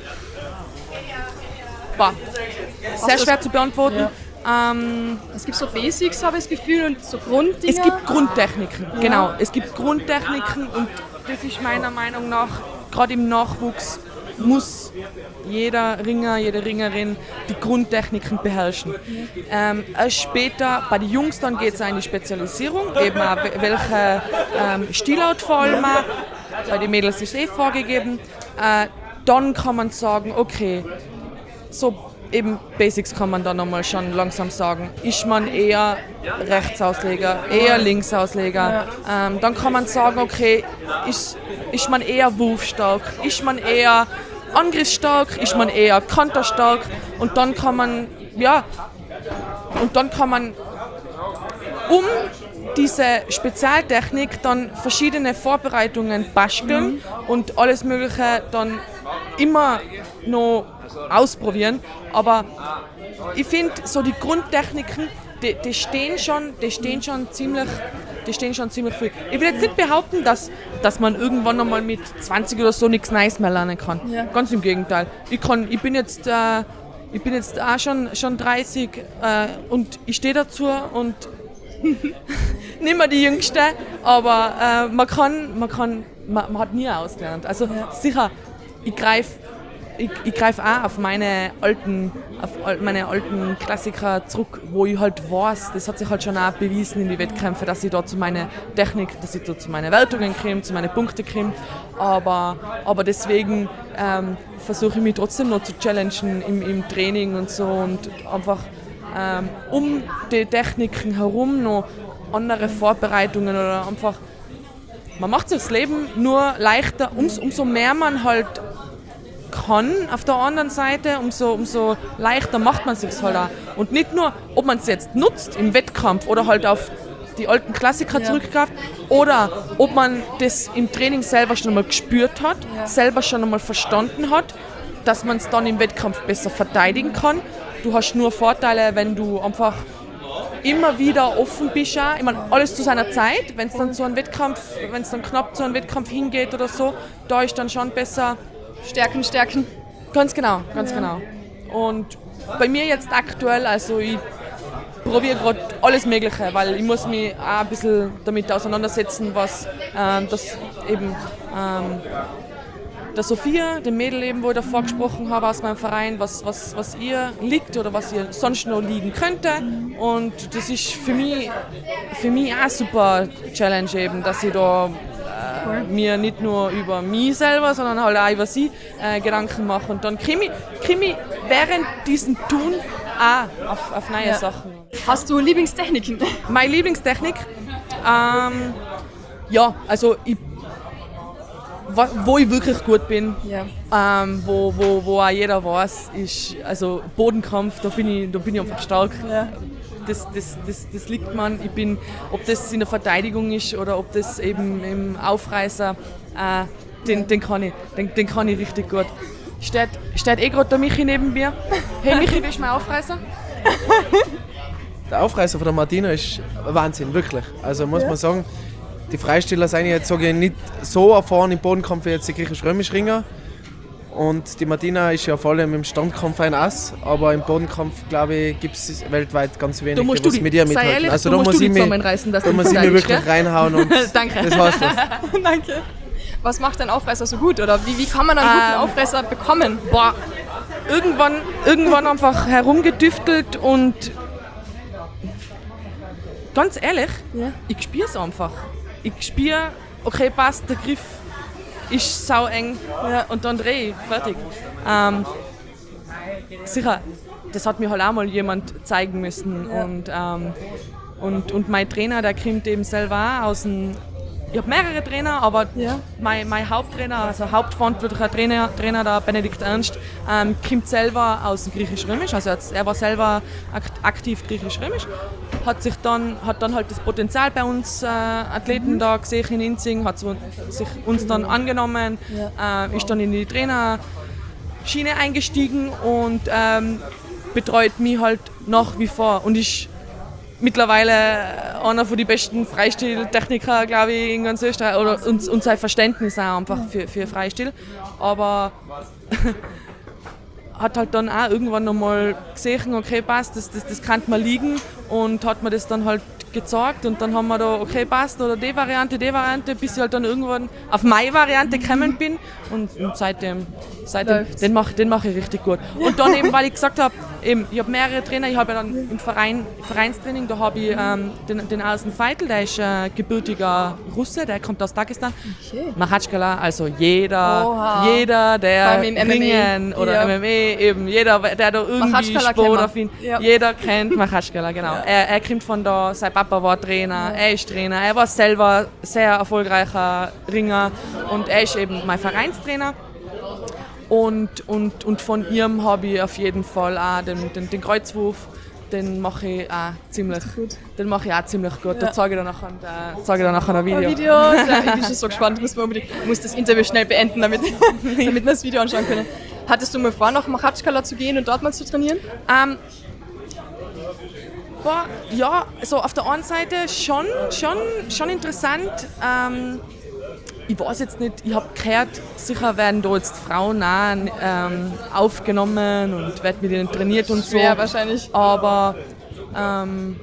Boah, sehr das- schwer zu beantworten. Ja. Ähm, Es gibt so Basics, habe ich das Gefühl, und so Grunddinger. Es gibt Grundtechniken, genau. Es gibt Grundtechniken und das ist meiner Meinung nach, gerade im Nachwuchs, muss jeder Ringer, jede Ringerin die Grundtechniken beherrschen. Ähm, erst später, bei den Jungs dann geht es in die Spezialisierung, eben auch welche ähm, Stilart vor allem auch. Bei den Mädels ist es eh vorgegeben. Äh, dann kann man sagen, okay, so eben Basics kann man dann nochmal schon langsam sagen. Ist man eher Rechtsausleger, eher Linksausleger? Ähm, dann kann man sagen, okay, ist, ist man eher wurfstark, ist man eher angriffsstark, ist man eher kanterstark? Und dann kann man, ja, und dann kann man um diese Spezialtechnik dann verschiedene Vorbereitungen basteln mhm. und alles Mögliche dann immer noch ausprobieren. Aber ich finde, so die Grundtechniken, die, die stehen schon, die stehen schon ziemlich, die stehen schon ziemlich viel. Ich will jetzt nicht behaupten, dass, dass man irgendwann einmal mit zwanzig oder so nichts Neues mehr lernen kann. Ja. Ganz im Gegenteil. Ich, kann, ich bin jetzt, äh, ich bin jetzt auch schon, schon dreißig äh, und ich stehe dazu und nicht mehr die Jüngste, aber äh, man kann, man kann, man, man hat nie ausgelernt. Also ja. sicher, ich greife ich, ich greif auch auf meine alten, auf meine alten Klassiker zurück, wo ich halt weiß, das hat sich halt schon auch bewiesen in die Wettkämpfe, dass ich da zu meiner Technik, dass ich da zu meinen Wertungen komme, zu meinen Punkten komme. Aber, aber deswegen ähm, versuche ich mich trotzdem noch zu challengen im, im Training und so und einfach ähm, um die Techniken herum noch andere Vorbereitungen oder einfach, man macht sich das Leben nur leichter, ums, umso mehr man halt kann auf der anderen Seite, umso, umso leichter macht man es sich halt auch. Und nicht nur, ob man es jetzt nutzt im Wettkampf oder halt auf die alten Klassiker ja. zurückgreift oder ob man das im Training selber schon einmal gespürt hat, ja. selber schon einmal verstanden hat, dass man es dann im Wettkampf besser verteidigen kann. Du hast nur Vorteile, wenn du einfach immer wieder offen bist. Auch. Ich meine, alles zu seiner Zeit. Wenn es dann zu einem Wettkampf, wenn es dann knapp zu einem Wettkampf hingeht oder so, da ist dann schon besser. Stärken, stärken. Ganz genau, ganz ja. genau. Und bei mir jetzt aktuell, also ich probiere gerade alles Mögliche, weil ich muss mich auch ein bisschen damit auseinandersetzen, was ähm, das eben ähm, der Sophia, dem Mädel eben, wo ich davor gesprochen habe aus meinem Verein, was, was, was ihr liegt oder was ihr sonst noch liegen könnte. Und das ist für mich, für mich auch eine super Challenge eben, dass ich da äh, mir nicht nur über mich selber, sondern halt auch über sie äh, Gedanken mache. Und dann komme ich, komm ich während diesem Tun auch auf, auf neue ja. Sachen. Hast du Lieblingstechniken? Meine Lieblingstechnik? Ähm, ja, also ich wo ich wirklich gut bin, ja. ähm, wo, wo, wo auch jeder weiß, ist also Bodenkampf, da bin ich, da bin ich einfach stark. Ja. Das, das, das, das liegt man. Ich bin, ob das in der Verteidigung ist oder ob das eben im Aufreißer, äh, den, den, kann ich, den, den kann ich richtig gut. Steht, steht eh gerade der Michi neben mir. Hey Michi, willst du mein Aufreißer? Der Aufreißer von der Martina ist Wahnsinn, wirklich. Also muss ja. man sagen, die Freisteller sind jetzt sage ich, nicht so erfahren im Bodenkampf wie jetzt die griechisch-römisch Ringer. Und die Martina ist ja vor allem im Standkampf ein Ass, aber im Bodenkampf, glaube ich, gibt es weltweit ganz wenig, die was mit ihr mithalten. Ehrlich, also da muss ich mich, da muss ich mich wirklich gell? reinhauen und Danke. Das heißt was. Danke. Was macht ein Aufreißer so gut? Oder wie, wie kann man einen guten ähm, Aufreißer bekommen? Boah, irgendwann, irgendwann einfach herumgedüftelt und ganz ehrlich, ja. ich spüre es einfach. Ich spüre, okay, passt, der Griff ist sau eng ja. und dann drehe ich, fertig. Ähm, sicher, das hat mir halt auch mal jemand zeigen müssen. Ja. Und, ähm, und, und mein Trainer, der kommt eben selber auch aus dem. Ich habe mehrere Trainer, aber ja. mein, mein Haupttrainer, also hauptverantwortlicher Trainer, Trainer der Benedikt Ernst, ähm, kommt selber aus dem Griechisch-Römisch. Also er war selber aktiv Griechisch-Römisch. Hat sich dann, hat dann halt das Potenzial bei uns äh, Athleten mhm. da gesehen in Inzing, hat so, sich uns dann angenommen, ja. äh, ist dann in die Trainerschiene eingestiegen und ähm, betreut mich halt nach wie vor und ist mittlerweile einer von den besten Freistiltechniker, glaube ich, in ganz Österreich. Oder, und, und sein Verständnis auch einfach für, für Freistil. Aber hat halt dann auch irgendwann nochmal gesehen, okay, passt, das, das, das kann man liegen und hat mir das dann halt gezeigt und dann haben wir da, okay, passt, oder die Variante, die Variante, bis ich halt dann irgendwann auf meine Variante gekommen bin und, und seitdem, seitdem den mache den mach ich richtig gut. Und dann eben, weil ich gesagt habe, eben, ich habe mehrere Trainer, ich habe ja dann im Verein, Vereinstraining, da habe ich ähm, den, den Arsen Feitel, der ist äh, gebürtiger Russe, der kommt aus Dagestan. Okay. Machatschkala, also jeder, Oha. jeder, der Ringen oder ja. M M A, eben jeder, der da irgendwie Sport auf ihn, ja. jeder kennt Machatschkala, genau. Ja. Er, er kommt von da, sein Papa war Trainer, ja. er ist Trainer, er war selber sehr erfolgreicher Ringer und er ist eben mein Vereinstrainer. Und, und, und von ihm habe ich auf jeden Fall auch den, den, den Kreuzwurf den mache ich auch ziemlich gut. Den mache ich auch ziemlich gut. Ja. Da zeige ich dann nachher, da zeige ich dann nachher ein Video. Ein Video, ja, ich bin schon so gespannt. Muss man unbedingt, muss das Interview schnell beenden, damit, damit wir das Video anschauen können. Hattest du mal vor, nach Machatschkala zu gehen und dort mal zu trainieren? Ähm, boah, ja, so auf der einen Seite schon, schon, schon interessant. Ähm, ich weiß jetzt nicht, ich habe gehört, sicher werden da jetzt Frauen auch ähm, aufgenommen und werden mit ihnen trainiert und so. Schwer wahrscheinlich. Aber ähm,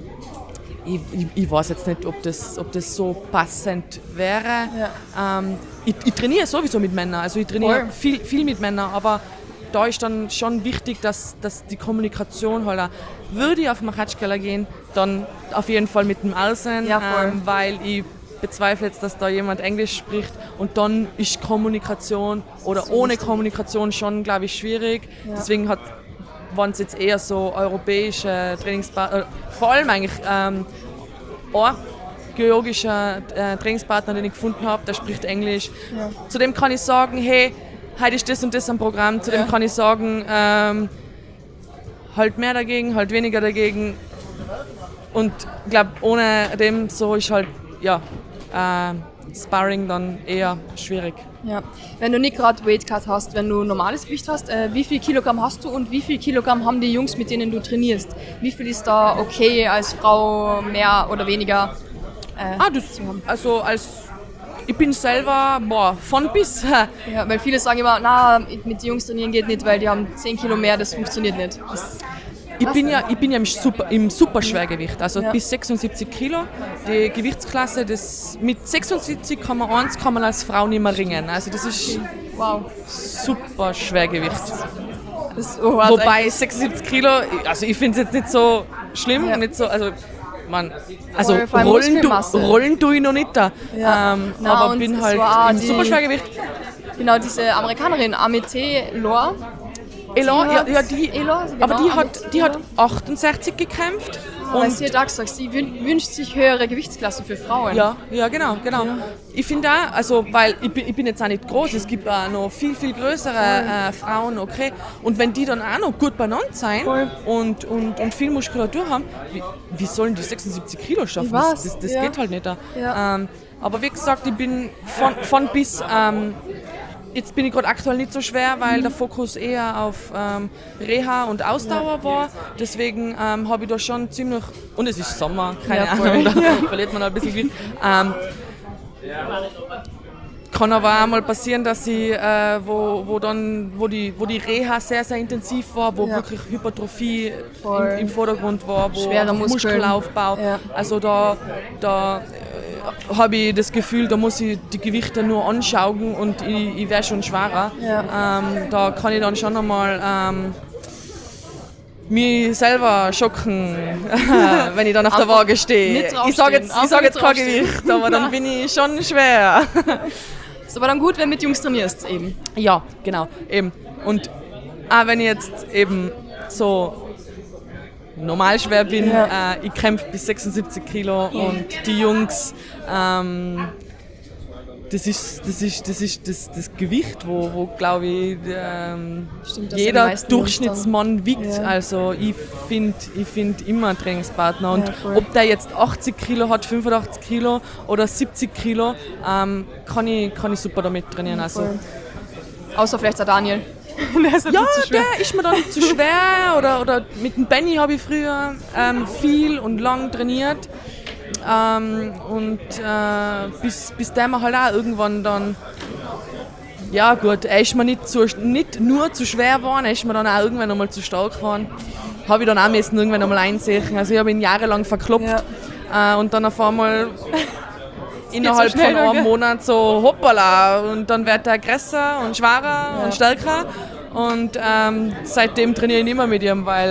ich, ich, ich weiß jetzt nicht, ob das, ob das so passend wäre. Ja. Ähm, ich, ich trainiere sowieso mit Männern, also ich trainiere Voll. viel, viel mit Männern, aber da ist dann schon wichtig, dass, dass die Kommunikation halt auch, würde ich auf Machatschkala gehen, dann auf jeden Fall mit dem Aussehen, Ja, voll. ähm, weil ich bezweifle jetzt, dass da jemand Englisch spricht und dann ist Kommunikation oder So ohne wichtig. Kommunikation schon, glaube ich, schwierig. Ja. Deswegen hat, waren es jetzt eher so europäische Trainingspartner, äh, vor allem eigentlich ähm, ein georgischer äh, Trainingspartner, den ich gefunden habe, der spricht Englisch. Ja. Zu dem kann ich sagen, hey, heute ist das und das am Programm. Zu dem Ja. kann ich sagen, ähm, halt mehr dagegen, halt weniger dagegen. Und ich glaube, ohne dem so ist halt, ja, äh, Sparring dann eher schwierig. Ja. Wenn du nicht gerade Weightcut hast, wenn du normales Gewicht hast, äh, wie viel Kilogramm hast du und wie viel Kilogramm haben die Jungs, mit denen du trainierst? Wie viel ist da okay als Frau, mehr oder weniger? Äh, Ah, das, also als, ich bin selber, boah, von bis. ja, weil viele sagen immer, na, mit den Jungs trainieren geht nicht, weil die haben zehn Kilo mehr, das funktioniert nicht. Das, Ich bin ja, ich bin ja im, Super, im Superschwergewicht, also Ja. bis sechsundsiebzig Kilo. Die Gewichtsklasse, das, mit sechsundsiebzig Komma eins kann man als Frau nicht mehr ringen. Also das ist wow. super Schwergewicht. Das, oh, warte, Wobei sechsundsiebzig Kilo, also ich finde es jetzt nicht so schlimm, Ja. nicht so, also man, also Voll, vor allem rollen, du, Muskelmasse. rollen tue ich noch nicht da, Ja. ähm, Na, aber und bin es halt war im die- Superschwergewicht. Genau, diese Amerikanerin, Amite Lor. Elan, Die ja, hat- ja, die, Elan, aber genau, die Amite hat, die hat Elan. achtundsechzig gekämpft. Weil Und sie hat auch gesagt, sie wün- wünscht sich höhere Gewichtsklassen für Frauen. Ja, ja, genau, genau. Ich finde auch, also, weil ich bin, ich bin jetzt auch nicht groß, es gibt auch noch viel, viel größere äh, Frauen, okay. Und wenn die dann auch noch gut benannt sein Voll. und, und, und viel Muskulatur haben, wie, wie sollen die sechsundsiebzig Kilo schaffen? Ich Das, weiß, das, das ja. geht halt nicht. Da. Ja. Ähm, aber wie gesagt, ich bin von, von bis. Ähm, Jetzt bin ich gerade aktuell nicht so schwer, weil der Fokus eher auf ähm, Reha und Ausdauer war. Deswegen ähm, habe ich da schon ziemlich. Und es ist Sommer, keine Ja, voll. Ahnung, da verliert man ein bisschen Gewicht. Ähm, kann aber auch mal passieren, dass ich, äh, wo, wo, dann, wo, die, wo die Reha sehr, sehr intensiv war, wo Ja. wirklich Hypertrophie Voll. im, im Vordergrund war, wo Schwere Muskeln. Muskelaufbau. Ja. Also da, da äh, habe ich das Gefühl, da muss ich die Gewichte nur anschauen und ich, ich werde schon schwerer. Ja. Ähm, da kann ich dann schon einmal ähm, mich selber schocken, wenn ich dann auf der Einfach Waage stehe. nicht draufstehen, Ich sage jetzt, ich einfach sag nicht jetzt kein draufstehen. Gewicht, aber dann bin ich schon schwer. Ist aber dann gut, wenn du mit Jungs trainierst eben. Ja, genau, eben. Und auch wenn ich jetzt eben so normal schwer bin, Ja. äh, ich kämpfe bis sechsundsiebzig Kilo und die Jungs, ähm, das ist das, ist, das, ist das, das Gewicht, wo, wo glaube ich, ähm, Stimmt, dass ja die jeder meisten Jungs Durchschnittsmann wiegt. Ja. Also ich finde ich find immer einen Trainingspartner. Und Ja, voll. ob der jetzt achtzig Kilo hat, fünfundachtzig Kilo oder siebzig Kilo, ähm, kann, ich, kann ich super damit trainieren. Also, Voll. Außer vielleicht der Daniel. Der ist ein ja, bisschen zu schwer. der ist mir dann zu schwer. Oder, oder mit dem Benny habe ich früher ähm, viel und lang trainiert. Ähm, und äh, bis, bis der mir halt auch irgendwann dann, ja gut, er ist mir nicht, zu, nicht nur zu schwer geworden, er ist mir dann auch irgendwann einmal zu stark geworden. Habe ich dann auch müssen irgendwann einmal einsehen. Also ich habe ihn jahrelang verklopft äh, und dann auf einmal innerhalb so schnell, von einem gell? Monat so hoppala und dann wird er größer und schwerer und stärker. Und ähm, seitdem trainiere ich nicht mehr mit ihm, weil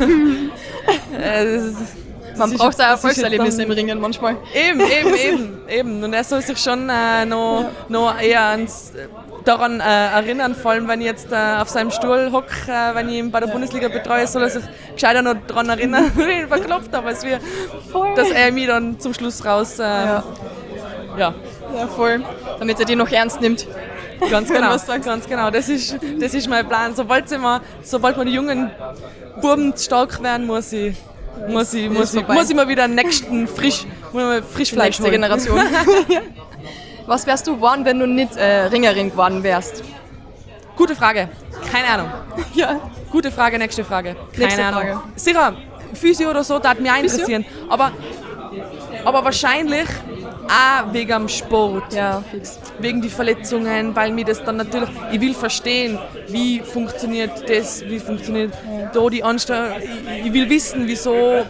äh, das ist- Man das braucht ist- da das ist jetzt Erfolgserlebnisse dann- im Ringen manchmal. Eben, eben, eben, eben. Und er soll sich schon äh, noch, noch eher ans, daran äh, erinnern, vor allem wenn ich jetzt äh, auf seinem Stuhl hocke, äh, wenn ich ihn bei der Bundesliga betreue, soll er sich gescheiter noch daran erinnern, wie ich ihn verklopft habe, als wir, dass er mich dann zum Schluss raus, äh, ja. Ja, voll. Damit er die noch ernst nimmt. Ganz genau, ganz genau. Das ist, das ist mein Plan. Sobald, immer, sobald wir die jungen Buben stark werden, muss ich, muss ich, muss ich, muss ich mal wieder einen nächsten frisch, Frischfleisch Nächste holen. Generation. Was wärst du geworden, wenn du nicht äh, Ringerin geworden wärst? Gute Frage. Keine Ahnung. Ja. Gute Frage, nächste Frage. Keine Nächste Ahnung. Frage. Sicher, Physio oder so, das hat mich auch interessieren. Aber, aber wahrscheinlich auch wegen dem Sport. Ja, fix. Wegen die Verletzungen, weil mir das dann natürlich, ich will verstehen, wie funktioniert das, wie funktioniert ja. da die Ansteuerung, ich, ich will wissen, wieso, äh,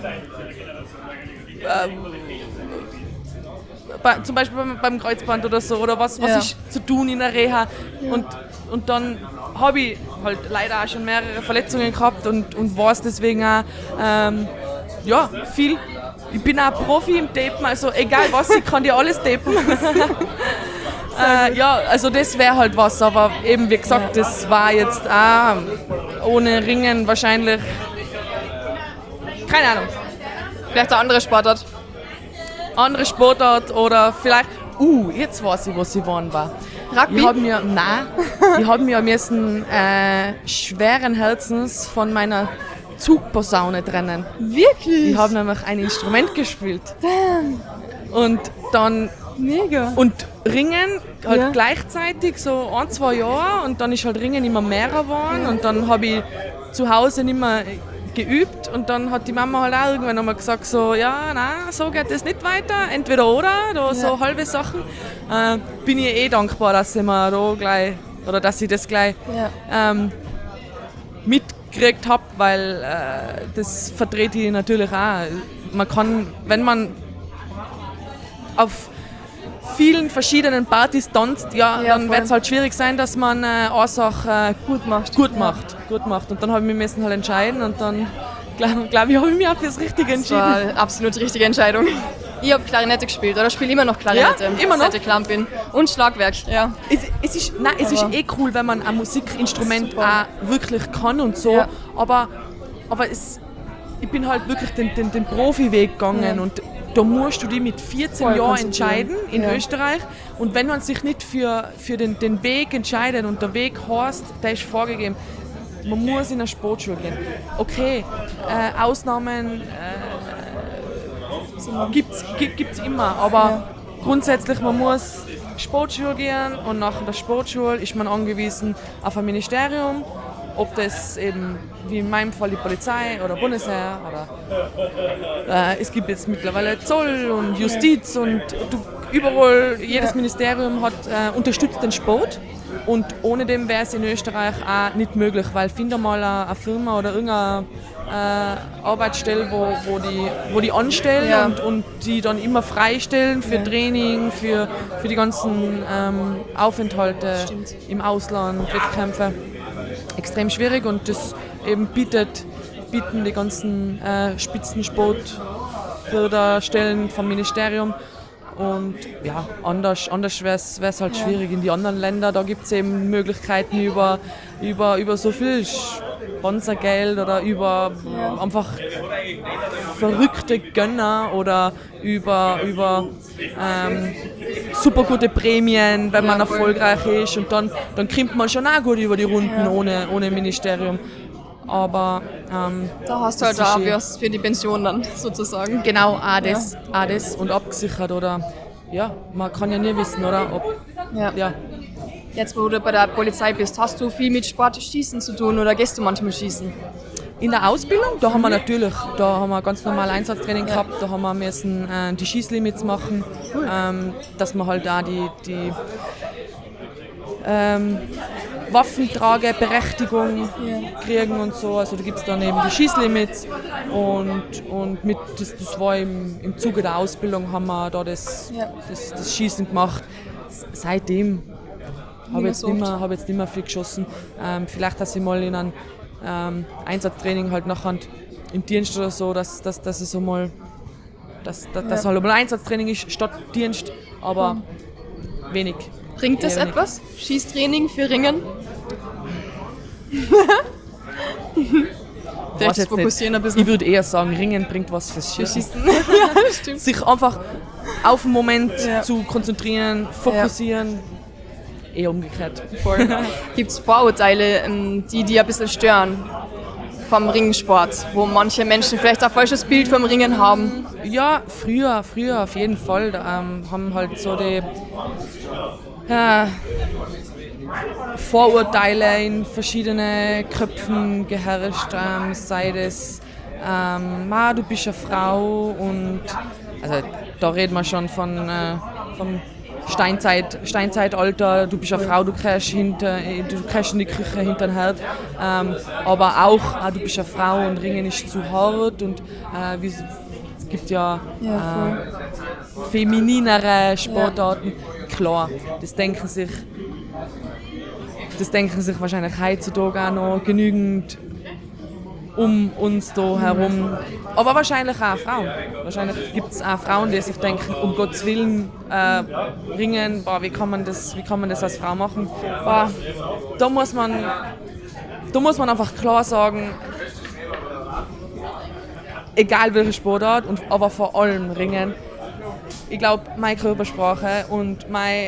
bei, zum Beispiel beim, beim Kreuzband oder so, oder was, was ja. ist zu tun in der Reha ja. und, und dann habe ich halt leider auch schon mehrere Verletzungen gehabt und, und weiß deswegen auch, ähm, ja, viel. Ich bin auch Profi im Tapen, also egal was, ich kann dir alles tapen. äh, ja, also das wäre halt was, aber eben wie gesagt, das war jetzt auch ohne Ringen wahrscheinlich, keine Ahnung. Vielleicht eine andere Sportart. Andere Sportart oder vielleicht, uh, jetzt weiß ich, was ich geworden war. Rugby? Ich habe mir, nein, ich habe mir müssen äh, schweren Herzens von meiner Zugposaune trennen. Wirklich? Ich habe nämlich ein Instrument gespielt. Damn. Und dann Mega. und Ringen halt Ja. gleichzeitig so ein, zwei Jahre und dann ist halt Ringen immer mehr geworden und dann habe ich zu Hause nicht mehr geübt und dann hat die Mama halt auch irgendwann einmal gesagt so, ja, nein, so geht das nicht weiter, entweder oder, da Ja. so halbe Sachen. Äh, bin ich eh dankbar, dass ich mir da gleich, oder dass ich das gleich Ja. ähm, mitgekriegt habe, weil äh, das vertrete ich natürlich auch. Man kann, wenn man auf vielen verschiedenen Partys tanzt, ja, Ja, dann voll. wird es halt schwierig sein, dass man äh, eine Sache äh, Gut macht. gut macht, gut macht. Und dann habe ich mich müssen halt entscheiden und dann glaube glaub ich, habe ich mich auch fürs Richtige Das war entschieden. eine absolut richtige Entscheidung. Ich habe Klarinette gespielt oder spiele immer noch Klarinette. Ja, immer noch? Seit ich klein bin. Und Schlagwerk, ja. Es, es, ist, nein, es ist Aber- eh cool, wenn man ein Musikinstrument Super. auch wirklich kann und so, Ja. aber, aber es, ich bin halt wirklich den, den, den Profiweg gegangen Ja. und da musst du dich mit vierzehn Voll Jahren konzentrieren. entscheiden in Ja. Österreich und wenn man sich nicht für, für den, den Weg entscheidet und der Weg heißt, der ist vorgegeben, man muss in eine Sportschule gehen. Okay, äh, Ausnahmen äh, gibt es gibt's immer, aber Ja. grundsätzlich man muss Sportschule gehen und nach der Sportschule ist man angewiesen auf ein Ministerium, ob das eben wie in meinem Fall die Polizei oder Bundesheer oder äh, es gibt jetzt mittlerweile Zoll und Justiz und du, überall, jedes Ja. Ministerium hat, äh, unterstützt den Sport und ohne dem wäre es in Österreich auch nicht möglich, weil find mal eine, eine Firma oder irgendeine äh, Arbeitsstelle, wo, wo, die, wo die anstellen Ja. und, und die dann immer freistellen für Ja. Training, für, für die ganzen ähm, Aufenthalte Stimmt. im Ausland, Wettkämpfe. Extrem schwierig und das eben bietet, bieten die ganzen äh, Spitzensportförderstellen vom Ministerium. Und ja, anders, anders wäre es halt Ja. schwierig. In die anderen Länder, da gibt es eben Möglichkeiten über, über, über so viel Sponsorgeld oder über Ja. einfach verrückte Gönner oder über, über ähm, super gute Prämien, wenn man Ja, voll. erfolgreich ist. Und dann, dann kommt man schon auch gut über die Runden Ja. ohne, ohne Ministerium. Aber ähm, Da hast du das halt auch ist eh- was für die Pension dann sozusagen. genau, auch das, auch das und abgesichert oder ja, man kann ja nie wissen, oder? Ob, Ja. ja. Jetzt, wo du bei der Polizei bist, hast du viel mit Sport, Schießen zu tun oder gehst du manchmal schießen? In der Ausbildung, da haben wir natürlich, da haben wir ganz normal Einsatztraining Ja. gehabt, da haben wir müssen äh, die Schießlimits machen, ähm, dass wir halt da die, die ähm, Waffentrageberechtigung Ja. kriegen und so. Also da gibt es dann eben die Schießlimits und, und mit, das, das war im, im Zuge der Ausbildung haben wir da das, Ja. das, das Schießen gemacht. S- Seitdem habe mehr ich jetzt so nicht oft. mehr, hab jetzt nicht mehr viel geschossen. Ähm, vielleicht, dass ich mal in einem ähm, Einsatztraining halt nachher im Dienst oder so, dass, dass, dass es so mal dass, dass, dass Ja. halt mal Einsatztraining ist statt Dienst, aber wenig. Bringt das Eher wenig. etwas? Schießtraining für Ringen? Weiß Vielleicht jetzt fokussieren ein nicht. bisschen. Ich würde eher sagen, Ringen bringt was fürs Für Schießen. Schießen. Ja, stimmt. Sich einfach auf den Moment Ja. zu konzentrieren, fokussieren, eher umgekehrt. Gibt es Vorurteile, ähm, die die ein bisschen stören vom Ringsport, wo manche Menschen vielleicht ein falsches Bild vom Ringen haben? Ja, früher, früher auf jeden Fall. Da, ähm, haben halt so die äh, Vorurteile in verschiedene Köpfen geherrscht, ähm, sei das, ähm, ah, du bist eine Frau und also da reden wir schon von äh, vom Steinzeit, Steinzeitalter, du bist eine Frau, du kriegst, hinter, du kriegst in die Küche hinter den Herd, ähm, aber auch, ah, du bist eine Frau und Ringen ist zu hart und äh, wie, es gibt ja, Ja, äh, femininere Sportarten, ja. Klar, das denken sich das denken sich wahrscheinlich heutzutage auch noch genügend um uns da herum. Aber wahrscheinlich auch Frauen. Wahrscheinlich gibt es auch Frauen, die sich denken, um Gottes Willen, äh, Ringen, boah, wie kann man das, wie kann man das als Frau machen? Boah, da muss man, da muss man einfach klar sagen, egal welche Sportart, und, aber vor allem Ringen, ich glaube, meine Körpersprache und meine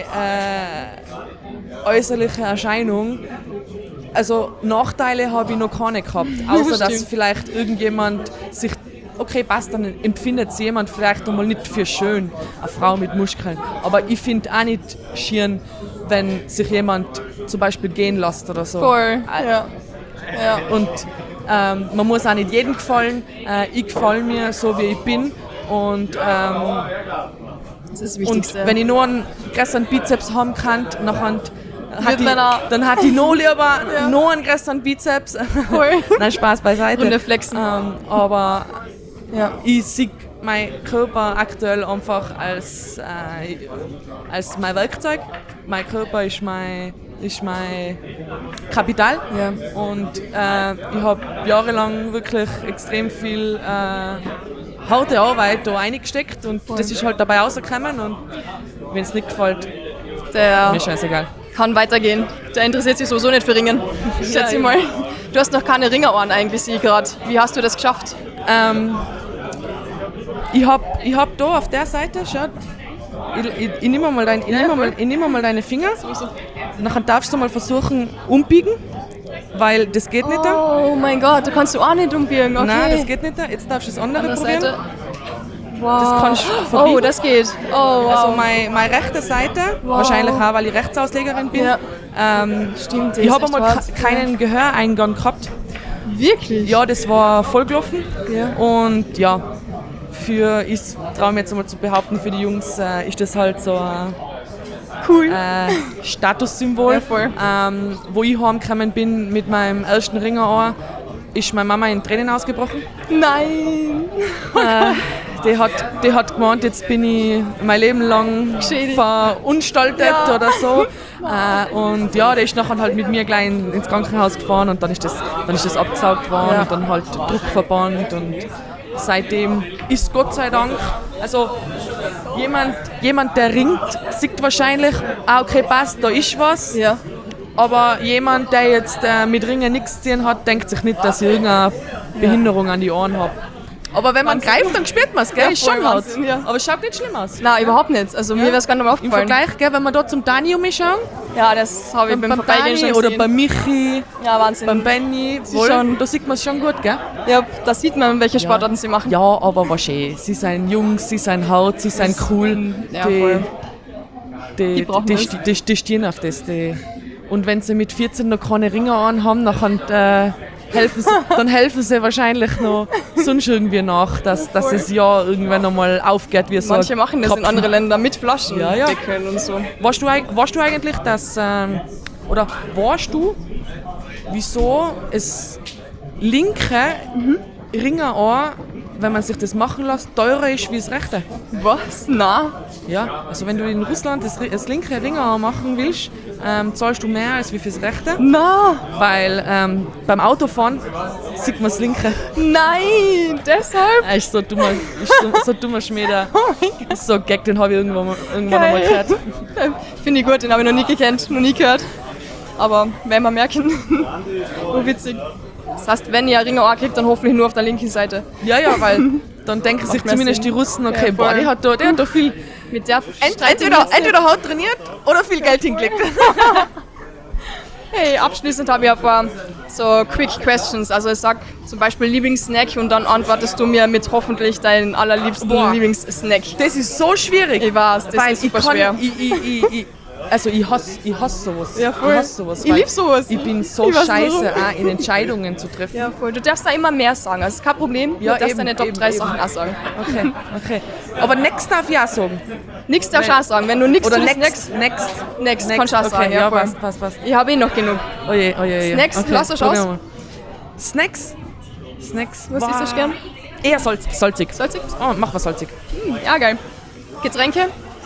äh, äußerliche Erscheinung, also Nachteile habe ich noch keine gehabt, außer dass vielleicht irgendjemand sich, okay, passt, dann empfindet sich jemand vielleicht einmal nicht für schön, eine Frau mit Muskeln. Aber ich finde auch nicht schön, wenn sich jemand zum Beispiel gehen lässt oder so. Voll, ja. ja. Und ähm, man muss auch nicht jedem gefallen. Äh, ich gefalle mir so, wie ich bin. Und, ähm, das ist das und Wichtigste. wenn ich nur einen größeren Bizeps haben kann, nachher hat die, Männer. dann hat die noch lieber ja. noch einen größeren Bizeps. Cool. Nein, Spaß beiseite. Und flexen. Ähm, aber ja. ich sehe meinen Körper aktuell einfach als, äh, als mein Werkzeug. Mein Körper ist mein, ist mein Kapital. Ja. Und äh, ich habe jahrelang wirklich extrem viel äh, harte Arbeit da reingesteckt und Voll. das ist halt dabei rausgekommen. Und wenn es nicht gefällt, Der mir scheißegal. kann weitergehen. Der interessiert sich sowieso nicht für Ringen. Schätze ich mal. Du hast noch keine Ringerohren eigentlich, sehe ich gerade. Wie hast du das geschafft? Ähm, ich habe ich hab da auf der Seite, schau, ich, ich, ich nehme mal, dein, ich nehm mal, ich nehm mal deine Finger, nachher darfst du mal versuchen umbiegen, weil das geht nicht da. Oh mein Gott, da kannst du auch nicht umbiegen, okay. Nein, das geht nicht da. Jetzt darfst du das andere Andere probieren. Seite. Wow. Das kannst du verbiegen. Oh, das geht. Oh, wow. Also meine, meine rechte Seite, Wow. wahrscheinlich auch, weil ich Rechtsauslegerin bin. Ja. Ähm, Stimmt, die ich ist habe echt einmal hart. ke- keinen Gehöreingang gehabt. Wirklich? Ja, das war vollgelaufen. Ja. Und ja, für, ich traue mir jetzt einmal zu behaupten, für die Jungs äh, ist das halt so ein Cool. äh, Statussymbol. Ja, voll. Ähm, wo ich heimgekommen bin mit meinem ersten Ringerohr, ist meine Mama in Tränen ausgebrochen. Nein. Äh, die, hat, die hat gemeint, jetzt bin ich mein Leben lang Geschädigt. verunstaltet Ja. oder so. Äh, und ja, der ist nachher halt mit mir gleich ins Krankenhaus gefahren und dann ist das, dann ist das abgesaugt worden Ja. und dann halt Druckverband und seitdem ist Gott sei Dank, also jemand, jemand der ringt, sieht wahrscheinlich, ah, okay, passt, da ist was. Ja. Aber jemand, der jetzt äh, mit Ringen nichts zu tun hat, denkt sich nicht, dass ich irgendeine Behinderung an die Ohren habe. Aber wenn man Wahnsinn. greift, dann spürt man es, gell? Ja, Ist schon voll laut. Wahnsinn, ja. Aber es schaut nicht schlimm aus. Nein, überhaupt nicht. Also mir wäre es gar nicht mal Im aufgefallen. Vergleich, gell, wenn wir da zum Dani umschauen, Ja, das habe ich beim, beim Vorbeigehen Dani schon oder gesehen. beim Michi, Ja, Wahnsinn. beim Benny, ist wohl, schon- da sieht man es schon gut, gell? Ja, da sieht man, welche Sportarten sie machen. Ja, aber was schön. Sie sind jung, sie sind hart, sie sind cool. Ja, voll. Die, Die die, brauchen die, wir. die, die, die stehen auf das. Die. Und wenn sie mit vierzehn noch keine Ringe an haben, dann, äh, helfen sie, dann helfen sie wahrscheinlich noch sonst irgendwie nach, dass, dass Voll. es ja irgendwann einmal aufgeht wie so Manche ein machen das in Krapfen. anderen Ländern mit Flaschen Ja, ja. wickeln und so. Weißt du, eig- weißt du eigentlich, dass, ähm, oder weißt du, wieso es linke Ringerohr, wenn man sich das machen lässt, teurer ist wie das rechte? Was? Na? Ja, also wenn du in Russland das, das linke Ringerohr machen willst, ähm, zahlst du mehr als wie fürs rechte, Na? weil ähm, beim Autofahren sieht man das linke. Nein! Deshalb? Äh, ist so dummer, ist so, so dummer Schmäder. Oh mein Gott. Ist so ein Gag, den habe ich irgendwann mal, irgendwann Geil. mal gehört. Finde ich gut, den habe ich noch nie gekannt, noch nie gehört. Aber werden wir merken. Oh, witzig. Das heißt, wenn ihr ein Ringerohr kriegt, dann hoffentlich nur auf der linken Seite. Ja, ja, weil dann denken sich mehr zumindest Sinn. die Russen, okay, Ja, boah, voll. der hat da, der hat da viel, Mit der Ent, entweder, entweder hart trainiert oder viel Geld hingelegt. Hey, abschließend habe ich ein paar so Quick Questions. Also ich sag zum Beispiel Lieblingssnack und dann antwortest du mir mit hoffentlich deinen allerliebsten Boah. Lieblingssnack. Das ist so schwierig. Ich weiß, das weil ist super ich kann, schwer. Ich, ich, ich, ich, also ich hasse, ich hasse sowas. Ja, voll. Ich hasse sowas. Ich weil lieb sowas. Ich bin so Ich weiß scheiße, warum. auch in Entscheidungen zu treffen. Ja, voll. Du darfst da immer mehr sagen. Also ist kein Problem. Ja, du darfst eben, deine Top eben, drei eben. Sachen auch sagen. Okay, okay. Aber next darf ich auch sagen. Nix darfst du auch sagen. Wenn du nichts Oder tust, next, next. next, Next, kannst du auch okay, sagen. ja, voll. passt, passt, passt. Ich habe eh noch genug. Oje, oje, oje. Snacks, okay. lass es probieren aus. wir mal. Snacks? Snacks? Was isst du Boah. gern? Eher salz, salzig. Salzig? Oh, mach was salzig. Ja, geil. Getränke?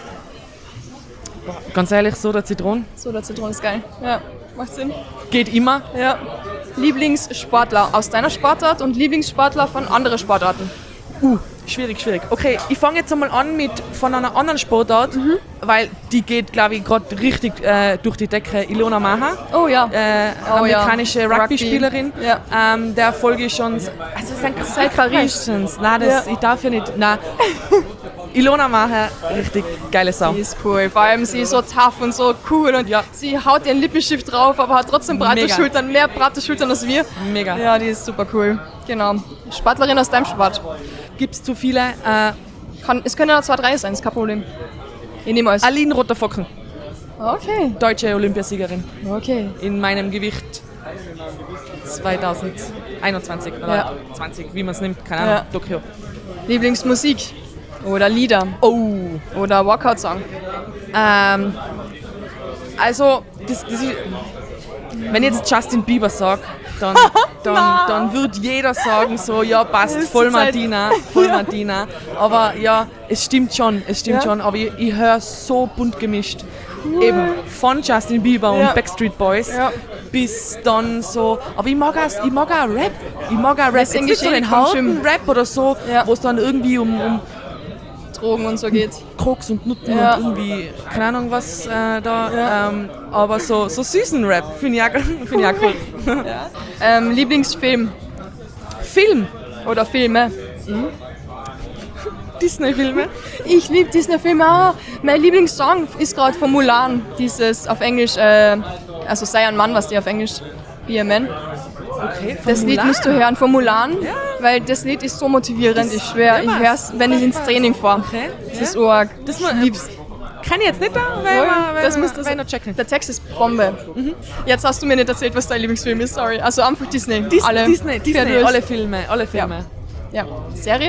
Ganz ehrlich, so der Zitronen. So, der Zitronen ist geil. Ja, macht Sinn. Geht immer. Ja. Lieblingssportler aus deiner Sportart und Lieblingssportler von anderen Sportarten. Uh, schwierig, schwierig. Okay, ich fange jetzt einmal an mit von einer anderen Sportart, Mhm. weil die geht, glaube ich, gerade richtig äh, durch die Decke. Ilona Maher, Oh ja. äh, Oh ja. amerikanische Rugby. Rugby-Spielerin. Ja. Ähm, der folge ich schon. Also es sind Seit Paris. Questions. Nein, das, Ja. ich darf ja nicht. Nein. Ilona Maher, richtig geile Sau. Die ist cool. Vor allem sie ist so tough und so cool und Ja. sie haut ihren Lippenstift drauf, aber hat trotzdem breite Mega. Schultern, mehr breite Schultern als wir. Mega. Ja, die ist super cool. Genau. Sportlerin aus deinem Sport. Gibt es zu viele? Äh, Kann, es können ja zwei, drei sein, ist kein Problem. Ich nehme alles. Aline Rotterfocken, Okay. deutsche Olympiasiegerin Okay. in meinem Gewicht zweitausendeinundzwanzig oder Ja. zwanzig, wie man es nimmt, keine Ahnung, Ja. Tokio. Lieblingsmusik oder Lieder Oh. oder Workout-Song. Ähm, also, das, das ist, wenn ich jetzt Justin Bieber sage, dann, dann, dann wird jeder sagen so, ja passt, ist voll zur Zeit. Martina, voll Martina. Aber ja, es stimmt schon, es stimmt Ja. schon, aber ich, ich höre so bunt gemischt. Eben von Justin Bieber Ja. und Backstreet Boys Ja. bis dann so, aber ich mag auch, ich mag auch Rap, ich mag auch Rap, jetzt Deswegen nicht so geschehen den vom harten Gym. Rap oder so, Ja. wo es dann irgendwie um, um Drogen und so geht. Koks und Nutten Ja. und irgendwie, keine Ahnung was äh, da, Ja. ähm, aber so, so süßen Rap finde ich, auch- find ich auch cool. Ähm, Lieblingsfilm Film, oder Filme. Disney-Filme. Ich liebe Disney-Filme auch. Mein Lieblingssong ist gerade von Mulan. Dieses auf Englisch, äh, also sei ein Mann, was die auf Englisch, be a man. Okay, Das Lied musst du hören von Mulan, weil das Lied ist so motivierend. Ich schwöre, ich ja, höre es, wenn ich ins Training fahre. Okay, Das ist arg. Das Ich muss- lieb's. Kann ich jetzt nicht da, weil, Voll, weil, das weil, musst du weil ich noch checken. Der Text ist Bombe. Jetzt hast du mir nicht erzählt, was dein Lieblingsfilm ist, sorry. Also einfach Disney. Dis alle. Disney, Quer Disney, durch. alle Filme, alle Filme. Ja. Serie?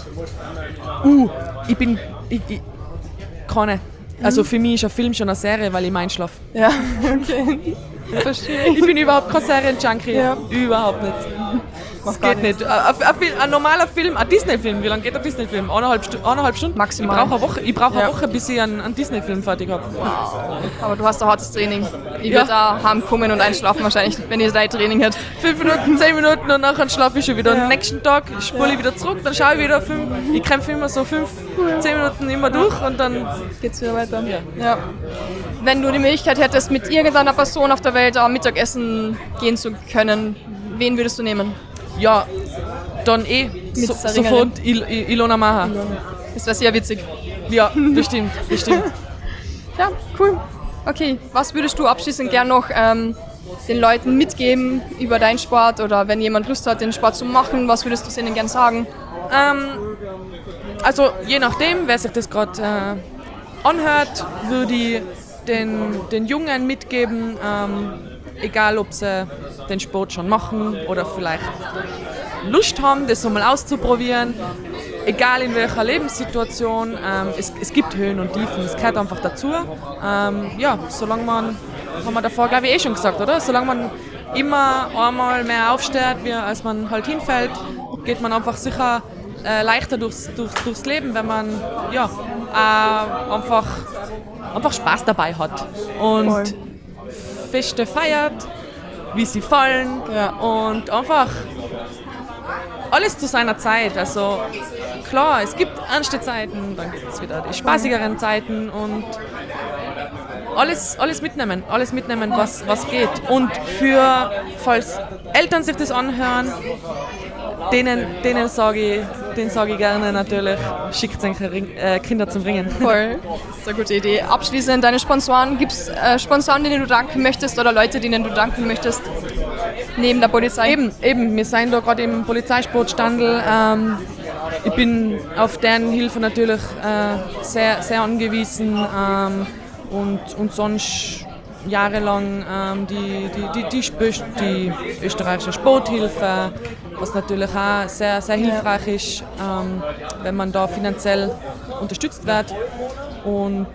Uh, ich bin, ich, ich, keine. Also für mich ist ein Film schon eine Serie, weil ich im Einschlaf. Ja, okay. Verstehe. Ich bin überhaupt kein Serien-Junkie. Ja. Überhaupt nicht. Das gar geht nicht. Ein, ein, Film- ein normaler Film, ein Disney-Film, wie lange geht ein Disney-Film? Eineinhalb, Stu eineinhalb Stunden? Maximal. Ich brauche eine Woche, ich brauch Ja. eine Woche bis ich einen, einen Disney-Film fertig habe. Aber du hast ein hartes Training. Ich Ja. würde auch heimkommen und einschlafen wahrscheinlich, wenn ich dein Training hätte. Fünf Minuten, zehn Minuten und nachher schlafe ich schon wieder. Ja. Am nächsten Tag spule ich wieder zurück, dann schaue ich wieder fünf. Ich kämpfe immer so fünf, zehn Minuten immer durch und dann. Geht's wieder weiter? Ja. Wenn du die Möglichkeit hättest, mit irgendeiner Person auf der Welt am Mittagessen gehen zu können, wen würdest du nehmen? Ja, dann eh so, der sofort Il Il Ilona Maher. Das wäre sehr witzig. Ja, bestimmt, bestimmt. Ja, cool. Okay, was würdest du abschließend gern noch ähm, den Leuten mitgeben über deinen Sport oder wenn jemand Lust hat, den Sport zu machen, was würdest du ihnen gern sagen? Ähm, also je nachdem, wer sich das gerade äh, anhört, würde ich den, den Jungen mitgeben, ähm, egal ob sie den Sport schon machen oder vielleicht Lust haben, das einmal auszuprobieren, egal in welcher Lebenssituation. Ähm, es, es gibt Höhen und Tiefen, es gehört einfach dazu. Ähm, ja, solange man, haben wir davor glaube ich eh schon gesagt, oder? Solange man immer einmal mehr aufsteht, wie als man halt hinfällt, geht man einfach sicher äh, leichter durchs, durchs, durchs Leben, wenn man ja, äh, einfach, einfach Spaß dabei hat und Voll. Feste feiert, wie sie fallen Ja. und einfach alles zu seiner Zeit. Also klar, es gibt ernste Zeiten, dann gibt es wieder die spaßigeren Zeiten und alles, alles mitnehmen, alles mitnehmen, was, was geht. Und für, falls Eltern sich das anhören, denen, denen sage ich, den sage ich gerne natürlich, schickt äh, Kinder zum Ringen. Voll, das ist eine gute Idee. Abschließend deine Sponsoren. Gibt es äh, Sponsoren, denen du danken möchtest oder Leute, denen du danken möchtest? Neben der Polizei? Eben, eben. Wir sind da gerade im Polizeisportstandel. Ähm, ich bin auf deren Hilfe natürlich äh, sehr, sehr angewiesen ähm, und, und sonst jahrelang ähm, die, die, die, die, die österreichische Sporthilfe, was natürlich auch sehr, sehr hilfreich ist, ähm, wenn man da finanziell unterstützt wird. Und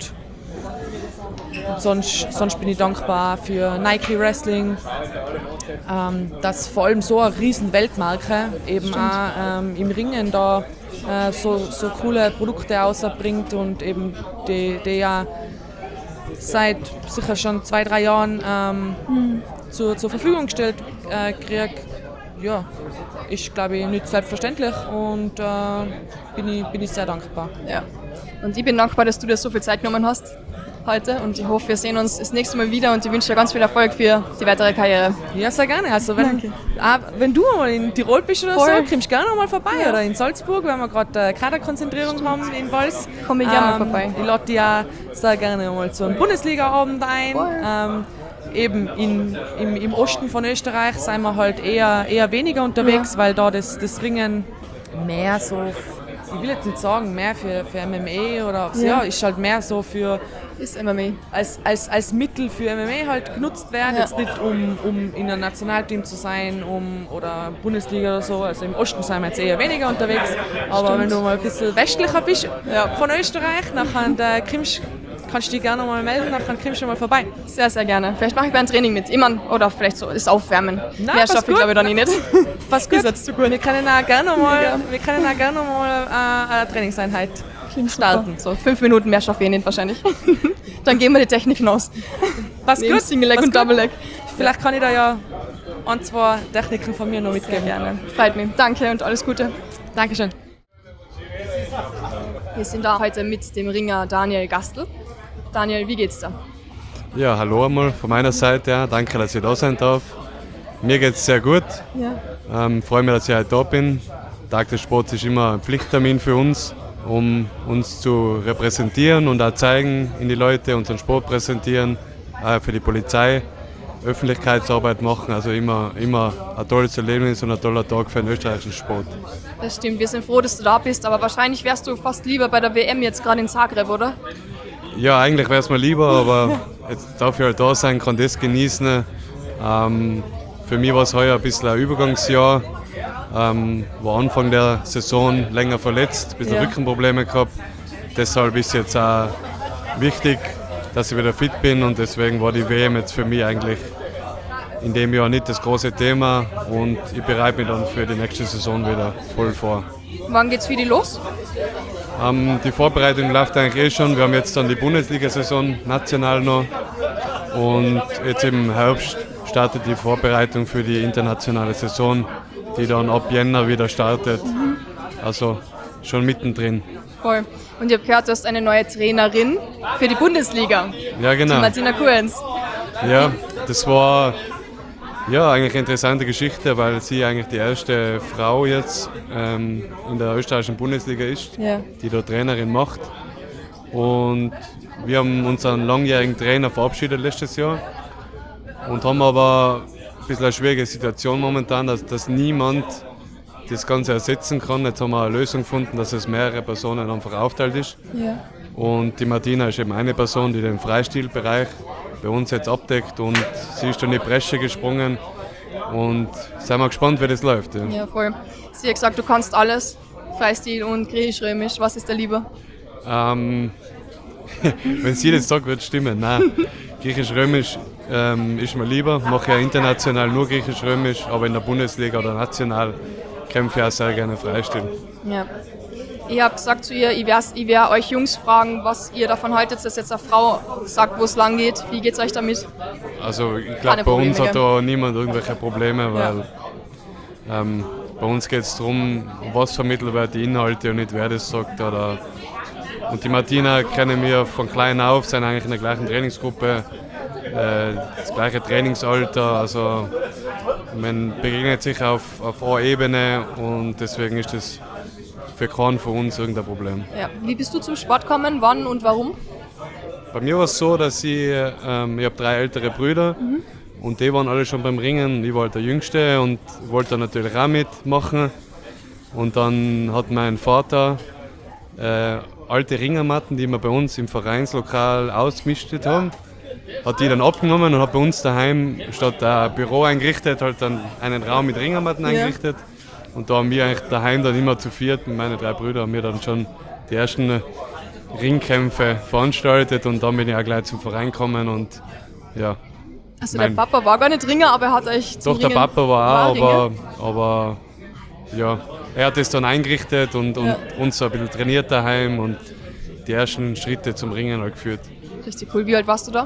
Und sonst, sonst bin ich dankbar für Nike Wrestling, ähm, dass vor allem so eine riesen Weltmarke eben Stimmt. auch ähm, im Ringen da äh, so, so coole Produkte rausbringt und eben die, die ja seit sicher schon zwei, drei Jahren ähm, mhm. zur, zur Verfügung gestellt äh, kriege. Ja, ist glaube ich nicht selbstverständlich und äh, bin, ich, bin ich sehr dankbar. Ja. Und ich bin dankbar, dass du dir so viel Zeit genommen hast heute und ich hoffe, wir sehen uns das nächste Mal wieder und ich wünsche dir ganz viel Erfolg für die weitere Karriere. Ja, sehr gerne. Also wenn, äh, wenn du mal in Tirol bist oder Voll. so, kommst du gerne noch mal vorbei ja. oder in Salzburg, weil wir gerade eine Kaderkonzentrierung Stimmt. haben in Wals. Komm ich gerne ähm, mal vorbei. Ich lade dich ja sehr gerne mal zu einem Bundesliga-Abend ein. Ähm, eben in, im, im Osten von Österreich sind wir halt eher, eher weniger unterwegs, ja. weil da das, das Ringen mehr so, ich will jetzt nicht sagen, mehr für, für M M A oder ja. ja, ist halt mehr so für ist M M A. Als, als, als Mittel für M M A halt genutzt werden, ja. jetzt nicht um, um in einem Nationalteam zu sein um, oder Bundesliga oder so. Also im Osten sind wir jetzt eher weniger unterwegs, aber Stimmt. wenn du mal ein bisschen westlicher bist ja. von Österreich, nachher der Krims, kannst du dich gerne mal melden, nachher kommst du mal vorbei. Sehr, sehr gerne. Vielleicht mache ich bei einem Training mit. Immer, oder vielleicht so das Aufwärmen. Nein, Mehr schaffe ich glaube ich dann nicht. Passt gut. Zu gut. Wir können auch gerne mal, ja. wir können auch gerne mal äh, eine Trainingseinheit starten. So fünf Minuten mehr schaffe ich nicht wahrscheinlich. Dann gehen wir die Techniken aus. Passt gut. Single Leg Passt und Double Leg. Vielleicht kann ich da ja ein, zwei Techniken von mir noch mitgeben. Sehr gerne. Freut mich. Danke und alles Gute. Dankeschön. Wir sind da heute mit dem Ringer Daniel Gastl. Daniel, wie geht's dir? Ja, hallo einmal von meiner Seite. Ja. Danke, dass ich da sein darf. Mir geht's sehr gut. Ja. Ähm, freue mich, dass ich heute da bin. Tag des Sports ist immer ein Pflichttermin für uns, um uns zu repräsentieren und auch zeigen in die Leute, unseren Sport präsentieren, auch für die Polizei, Öffentlichkeitsarbeit machen. Also immer, immer ein tolles Erlebnis und ein toller Tag für den österreichischen Sport. Das stimmt, wir sind froh, dass du da bist, aber wahrscheinlich wärst du fast lieber bei der W M jetzt gerade in Zagreb, oder? Ja, eigentlich wäre es mir lieber, aber jetzt darf ich halt da sein, kann das genießen. Ähm, für mich war es heuer ein bisschen ein Übergangsjahr. Ähm, war Anfang der Saison länger verletzt, ein bisschen ja. Rückenprobleme gehabt. Deshalb ist jetzt auch wichtig, dass ich wieder fit bin und deswegen war die W M jetzt für mich eigentlich in dem Jahr nicht das große Thema und ich bereite mich dann für die nächste Saison wieder voll vor. Wann geht's für die los? Ähm, die Vorbereitung läuft eigentlich eh schon. Wir haben jetzt dann die Bundesliga-Saison national noch und jetzt im Herbst startet die Vorbereitung für die internationale Saison, die dann ab Jänner wieder startet. Mhm. Also schon mittendrin. Voll. Und ich habe gehört, du hast eine neue Trainerin für die Bundesliga. Ja, genau. Die Martina Kuhns. Ja, das war ja eigentlich eine interessante Geschichte, weil sie eigentlich die erste Frau jetzt ähm, in der österreichischen Bundesliga ist, ja. die da Trainerin macht. Und wir haben unseren langjährigen Trainer verabschiedet letztes Jahr und haben aber ein bisschen eine schwierige Situation momentan, dass, dass niemand das Ganze ersetzen kann. Jetzt haben wir eine Lösung gefunden, dass es mehrere Personen einfach aufteilt ist. Ja. Und die Martina ist eben eine Person, die den Freistilbereich bei uns jetzt abdeckt und sie ist in die Bresche gesprungen und sind wir gespannt, wie das läuft. Ja, ja voll. Sie hat gesagt, du kannst alles, Freistil und Griechisch-Römisch. Was ist dir lieber? Ähm, wenn sie das sagt, wird es stimmen. Nein, Griechisch-Römisch ähm, ist mir lieber. Ich mache ja international nur Griechisch-Römisch, aber in der Bundesliga oder national kämpfe ich auch sehr gerne Freistil. Ja. Ich habe gesagt zu ihr, ich werde ich werd euch Jungs fragen, was ihr davon haltet, dass jetzt eine Frau sagt, wo es lang geht. Wie geht es euch damit? Also ich glaube, bei uns hat da niemand irgendwelche Probleme, weil ja. ähm, bei uns geht es darum, was vermittelt wird, die Inhalte und nicht wer das sagt. Oder und die Martina kennen wir von klein auf, sind eigentlich in der gleichen Trainingsgruppe, äh, das gleiche Trainingsalter. Also man begegnet sich auf, auf einer Ebene und deswegen ist das für keinen von uns irgendein Problem. Ja. Wie bist du zum Sport gekommen, wann und warum? Bei mir war es so, dass ich, ähm, ich habe drei ältere Brüder mhm. und die waren alle schon beim Ringen. Ich war halt der Jüngste und wollte natürlich auch mitmachen. Und dann hat mein Vater äh, alte Ringermatten, die wir bei uns im Vereinslokal ausgemistet haben, hat die dann abgenommen und hat bei uns daheim statt ein Büro eingerichtet, halt dann einen Raum mit Ringermatten ja. eingerichtet. Und da haben wir eigentlich daheim dann immer zu viert, mit meinen drei Brüdern, haben wir dann schon die ersten Ringkämpfe veranstaltet und dann bin ich auch gleich zum Verein gekommen und ja. Also der Papa war gar nicht Ringer, aber er hat euch zum Doch, Ringen... der Papa war auch, aber, aber ja, er hat es dann eingerichtet und, und ja. uns so ein bisschen trainiert daheim und die ersten Schritte zum Ringen halt geführt. Richtig cool. Wie alt warst du da?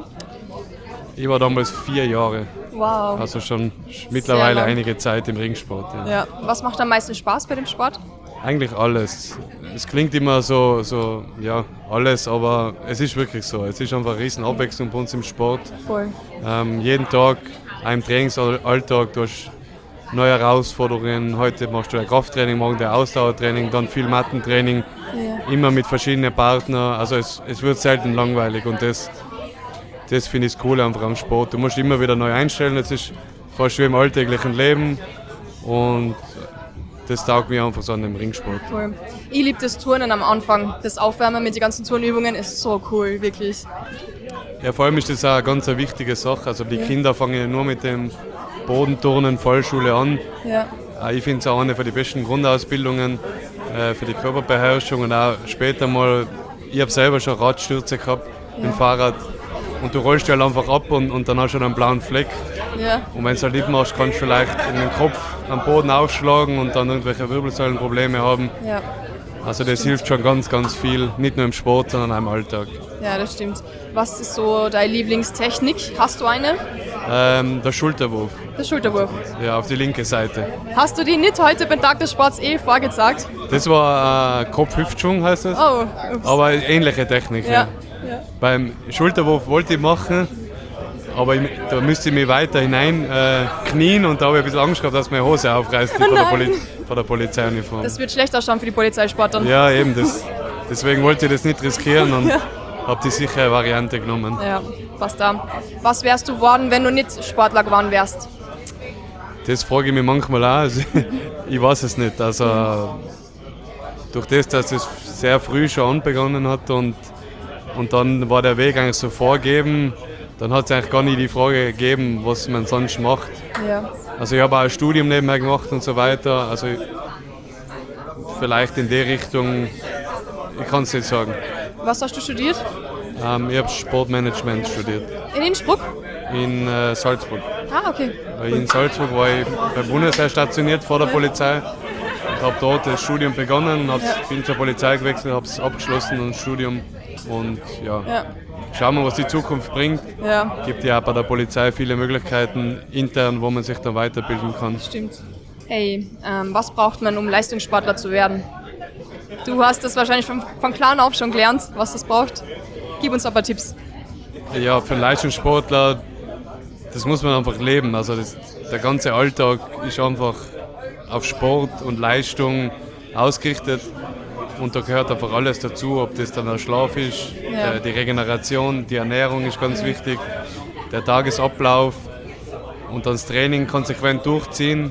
Ich war damals vier Jahre. Wow. Also schon mittlerweile einige Zeit im Ringsport. Ja. Ja. Was macht am meisten Spaß bei dem Sport? Eigentlich alles. Es klingt immer so, so, ja, alles, aber es ist wirklich so. Es ist einfach eine riesen Abwechslung bei uns im Sport. Voll. Ähm, jeden Tag, auch im Trainingsalltag, du hast neue Herausforderungen. Heute machst du ein Krafttraining, morgen ein Ausdauertraining, dann viel Mattentraining. Ja. Immer mit verschiedenen Partnern. Also es, es wird selten langweilig und das, das finde ich das Coole einfach am Sport. Du musst immer wieder neu einstellen. Es ist fast wie im alltäglichen Leben und das taugt mir einfach so an dem Ringsport. Cool. Ich liebe das Turnen am Anfang. Das Aufwärmen mit den ganzen Turnübungen ist so cool, wirklich. Ja, vor allem ist das auch eine ganz eine wichtige Sache. Also die ja. Kinder fangen ja nur mit dem Bodenturnen, Fallschule an. Ja. Ich finde es auch eine der besten Grundausbildungen äh, für die Körperbeherrschung und auch später mal, ich habe selber schon Radstürze gehabt ja. mit dem Fahrrad und du rollst halt einfach ab und, und dann hast du einen blauen Fleck. Ja. Und wenn du es halt nicht machst, kannst du vielleicht in den Kopf am Boden aufschlagen und dann irgendwelche Wirbelsäulenprobleme haben. Ja. Also das stimmt. Hilft schon ganz, ganz viel, nicht nur im Sport, sondern auch im Alltag. Ja, das stimmt. Was ist so deine Lieblingstechnik? Hast du eine? Ähm, der Schulterwurf. Der Schulterwurf? Ja, auf die linke Seite. Hast du die nicht heute beim Tag des Sports eh vorgezeigt? Das war äh, Kopf-Hüft-Schwung heißt das. Oh, ups. Aber ähnliche Technik. Ja. Ja. Ja. Beim Schulterwurf wollte ich machen, aber ich, da müsste ich mich weiter hinein äh, knien und da habe ich ein bisschen Angst gehabt, dass meine Hose aufreißt von der, Poli- von der Polizeiuniform. Das wird schlecht ausschauen für die Polizeisportler. Ja, eben. Das, deswegen wollte ich das nicht riskieren und ja. habe die sichere Variante genommen. Ja, passt da. Was wärst du geworden, wenn du nicht Sportler geworden wärst? Das frage ich mich manchmal auch. Also, ich weiß es nicht. Also, durch das, dass es sehr früh schon anbegonnen hat und, und dann war der Weg eigentlich so vorgegeben, dann hat es eigentlich gar nicht die Frage gegeben, was man sonst macht. Ja. Also ich habe auch ein Studium nebenher gemacht und so weiter. Also vielleicht in die Richtung, ich kann es nicht sagen. Was hast du studiert? Ähm, ich habe Sportmanagement studiert. In Innsbruck? In äh, Salzburg. Ah, okay. Weil in Salzburg war ich beim Bundesheer stationiert vor der ja. Polizei. Ich habe dort das Studium begonnen, ja. bin zur Polizei gewechselt, habe es abgeschlossen und das Studium. Und ja, ja. schauen wir, was die Zukunft bringt. Ja. Es gibt ja auch bei der Polizei viele Möglichkeiten intern, wo man sich dann weiterbilden kann. Stimmt. Hey, ähm, was braucht man, um Leistungssportler zu werden? Du hast das wahrscheinlich von, von klein auf schon gelernt, was das braucht. Gib uns aber Tipps. Ja, für Leistungssportler, das muss man einfach leben. Also das, der ganze Alltag ist einfach auf Sport und Leistung ausgerichtet. Und da gehört einfach alles dazu, ob das dann der Schlaf ist, ja. der, die Regeneration, die Ernährung ist ganz wichtig, der Tagesablauf und dann das Training konsequent durchziehen.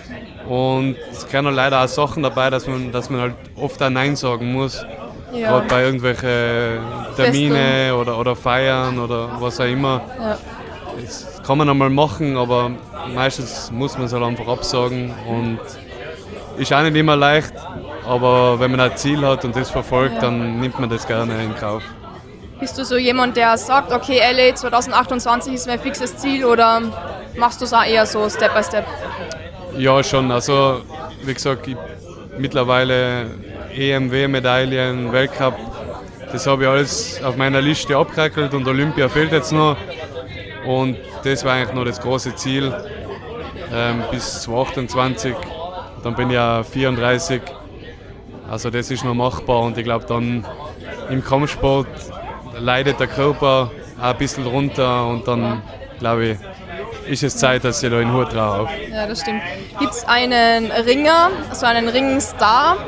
Und es gehören leider auch Sachen dabei, dass man, dass man halt oft auch Nein sagen muss, ja. gerade bei irgendwelchen Termine oder, oder Feiern oder was auch immer. Ja. Das kann man einmal machen, aber meistens muss man es halt einfach absagen und ist auch nicht immer leicht. Aber wenn man ein Ziel hat und das verfolgt, ja. dann nimmt man das gerne in Kauf. Bist du so jemand, der sagt, okay, L A zwanzig achtundzwanzig ist mein fixes Ziel oder machst du es auch eher so Step by Step? Ja, schon. Also, wie gesagt, ich, mittlerweile E M W-Medaillen, Weltcup, das habe ich alles auf meiner Liste abgehackelt und Olympia fehlt jetzt noch. Und das war eigentlich noch das große Ziel ähm, bis zweitausendachtundzwanzig. Dann bin ich ja vierunddreißig. Also das ist noch machbar und ich glaube dann im Kampfsport leidet der Körper auch ein bisschen runter und dann glaube ich, ist es Zeit, dass ich da in den Hut drauf. Ja, das stimmt. Gibt es einen Ringer, so einen Ringstar,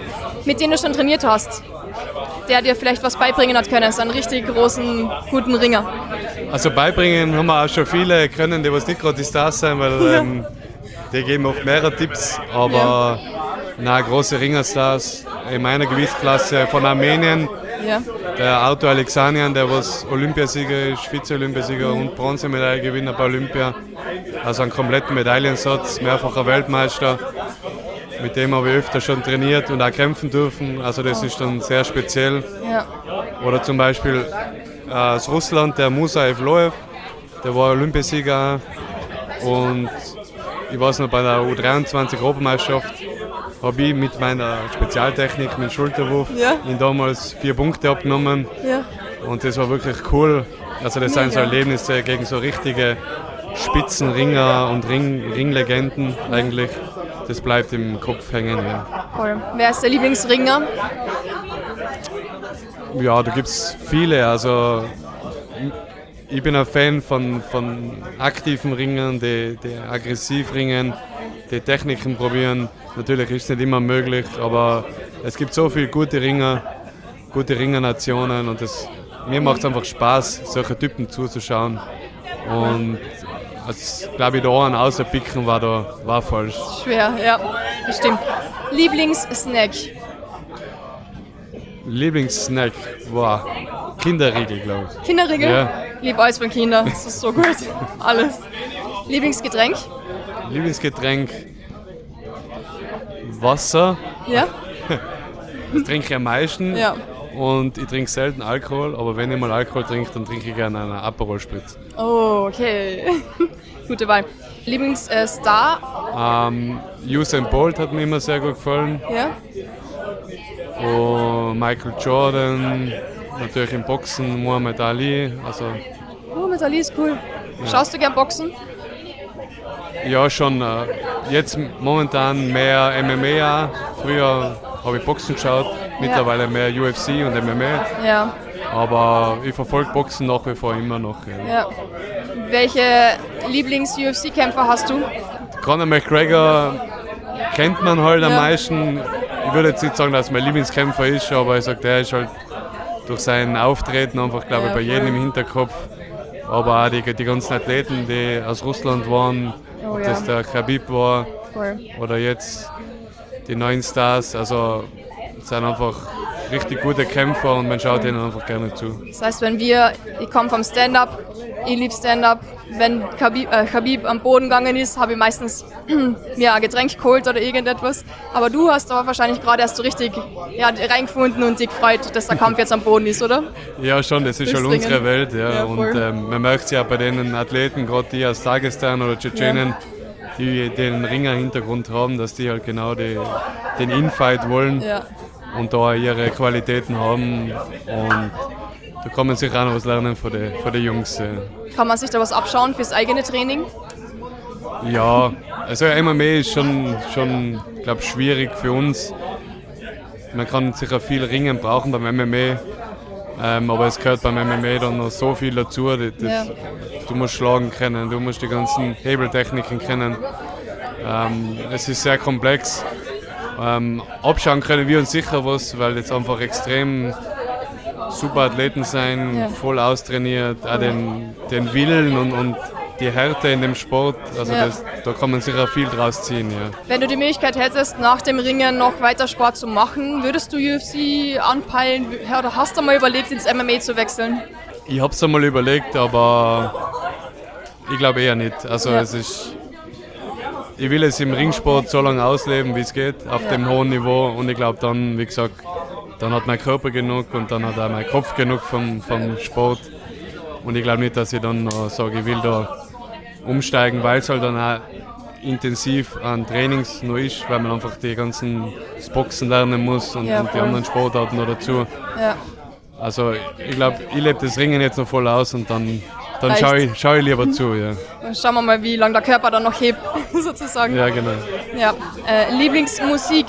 mit dem du schon trainiert hast, der dir vielleicht was beibringen hat können, so einen richtig großen, guten Ringer? Also beibringen haben wir auch schon viele können, die was nicht gerade die Stars sind, weil Ja. ähm, die geben oft mehrere Tipps, aber na, große Ringerstars in meiner Gewichtsklasse von Armenien, Ja. der Artur Alexanian, der was Olympiasieger ist, Vize-Olympiasieger und Bronzemedaillengewinner bei Olympia, also einen kompletten Medaillensatz, mehrfacher Weltmeister. Mit dem habe ich öfter schon trainiert und auch kämpfen dürfen, also das ist dann sehr speziell. Ja. Oder zum Beispiel äh, aus Russland, der Musa Evloev, der war Olympiasieger und ich weiß noch, bei der U dreiundzwanzig-Europameisterschaft habe ich mit meiner Spezialtechnik, mit dem Schulterwurf, Ja. ihn damals vier Punkte abgenommen Ja. und das war wirklich cool. Also das sind so Mega. Erlebnisse gegen so richtige Spitzenringer und Ring, Ringlegenden eigentlich. Das bleibt im Kopf hängen. Ja, Voll. Wer ist der Lieblingsringer? ja da gibt es viele. Also ich bin ein Fan von, von aktiven Ringern, die, die aggressiv ringen, die Techniken probieren. Natürlich ist es nicht immer möglich, aber es gibt so viele gute Ringer, gute Ringernationen und das, mir macht es einfach Spaß, solche Typen zuzuschauen. Und also, glaube ich, da einen außerpicken war da war falsch. Schwer, ja, bestimmt. Lieblingssnack? Lieblingssnack war Kinderriegel, glaube ich. Kinderriegel? Ja. Lieb alles von Kindern, das ist so gut. Alles. Lieblingsgetränk? Lieblingsgetränk Wasser. Ja? Das trinke ich am meisten. Ja. Und ich trinke selten Alkohol, aber wenn ich mal Alkohol trinke, dann trinke ich gerne einen Aperol Spritz. Oh, okay. Gute Wahl. Lieblingsstar? Ähm, Usain Bolt hat mir immer sehr gut gefallen. Ja? Und Michael Jordan, natürlich im Boxen Muhammad Ali. Also Muhammad Ali ist cool. Schaust du gern Boxen? ja, schon äh, jetzt momentan mehr M M A. Früher habe ich Boxen geschaut, mittlerweile mehr U F C und M M A. Ja. Aber ich verfolge Boxen nach wie vor immer noch. Ja. Ja. Welche Lieblings-U F C-Kämpfer hast du? Conor McGregor kennt man halt am Ja. meisten. Ich würde jetzt nicht sagen, dass er mein Lieblingskämpfer ist, aber ich sage, der ist halt durch sein Auftreten einfach, glaube ich, Ja, bei jedem voll. im Hinterkopf. Aber auch die, die ganzen Athleten, die aus Russland waren, Oh, ob ja. das der Khabib war Voll. oder jetzt die neuen Stars, also es sind einfach richtig gute Kämpfer und man schaut ihnen einfach gerne zu. Das heißt, wenn wir, ich komme vom Stand-Up, ich liebe Stand-Up, wenn Khabib, äh, Khabib am Boden gegangen ist, habe ich meistens mir ein Getränk geholt oder irgendetwas. Aber du hast aber wahrscheinlich gerade erst so richtig ja, reingefunden und dich gefreut, dass der Kampf jetzt am Boden ist, oder? Ja, schon, das ist Durchs schon unsere Ringen. Welt. Ja. Ja, und voll. ähm, man merkt es ja bei den Athleten, gerade die aus Dagestan oder Tschetschenien, die den Ringer-Hintergrund haben, dass die halt genau die, den Infight wollen Ja. und da ihre Qualitäten haben. Und da kann man sich auch noch was lernen von den von den Jungs. Ja. Kann man sich da was abschauen fürs eigene Training? Ja, also M M A ist schon, schon glaube schwierig für uns. Man kann sicher viel Ringen brauchen beim M M A, ähm, aber es gehört beim M M A dann noch so viel dazu. Das, das, Ja. Du musst schlagen können, du musst die ganzen Hebeltechniken kennen. Ähm, es ist sehr komplex. Ähm, abschauen können wir uns sicher was, weil jetzt einfach extrem super Athleten sein, Ja. voll austrainiert, auch den, den Willen und, und die Härte in dem Sport, also Ja. das, da kann man sicher viel draus ziehen. Ja. Wenn du die Möglichkeit hättest, nach dem Ringen noch weiter Sport zu machen, würdest du U F C anpeilen oder hast du mal überlegt, ins M M A zu wechseln? Ich habe es einmal überlegt, aber ich glaube eher nicht. Also Ja. es ist, ich will es im Ringsport so lange ausleben, wie es geht, auf Ja. dem hohen Niveau und ich glaube dann, wie gesagt, dann hat mein Körper genug und dann hat auch mein Kopf genug vom, vom Sport und ich glaube nicht, dass ich dann noch sage, ich will da umsteigen, weil es halt dann auch intensiv an Trainings noch ist, weil man einfach die ganzen das Boxen lernen muss und, Ja, und die voll. anderen Sportarten noch dazu. Ja. Also ich glaube, ich lebe das Ringen jetzt noch voll aus und dann, dann Reicht. schaue ich, schau ich lieber zu. Ja, Dann schauen wir mal, wie lange der Körper dann noch hebt, sozusagen. ja genau. Ja. Äh, Lieblingsmusik?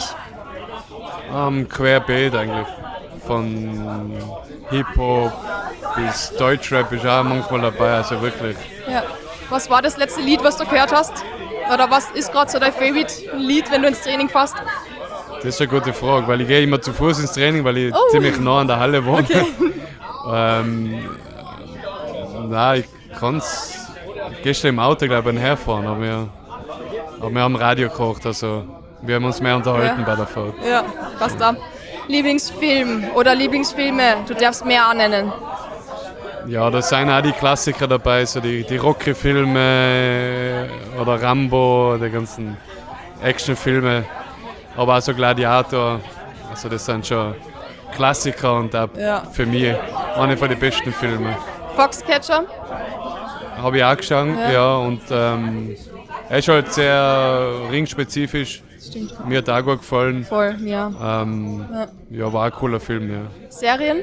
Ähm, querbeet eigentlich. Von Hip-Hop bis Deutschrap ist auch manchmal dabei, also wirklich. Ja. Was war das letzte Lied, was du gehört hast? Oder was ist gerade so dein Favorite-Lied, wenn du ins Training fährst? Das ist eine gute Frage, weil ich gehe immer zu Fuß ins Training, weil ich Oh. ziemlich nah an der Halle wohne. Okay. ähm, nein, ich kann es gestern im Auto, glaube ich, herfahren, aber wir, aber wir haben Radio gekocht, also wir haben uns mehr unterhalten Ja. bei der Fahrt. Ja, passt da. Lieblingsfilm oder Lieblingsfilme, du darfst mehr annennen. Ja, da sind auch die Klassiker dabei, so die, die Rocky-Filme oder Rambo, die ganzen Actionfilme, aber auch so Gladiator. Also das sind schon Klassiker und auch Ja. für mich eine von den besten Filme. Foxcatcher? Habe ich auch geschaut, Ja. ja, und ähm, er ist halt sehr ringspezifisch. Stimmt. Mir hat auch gut gefallen. Voll, ja. Ähm, Ja. ja, war ein cooler Film, ja. Serien?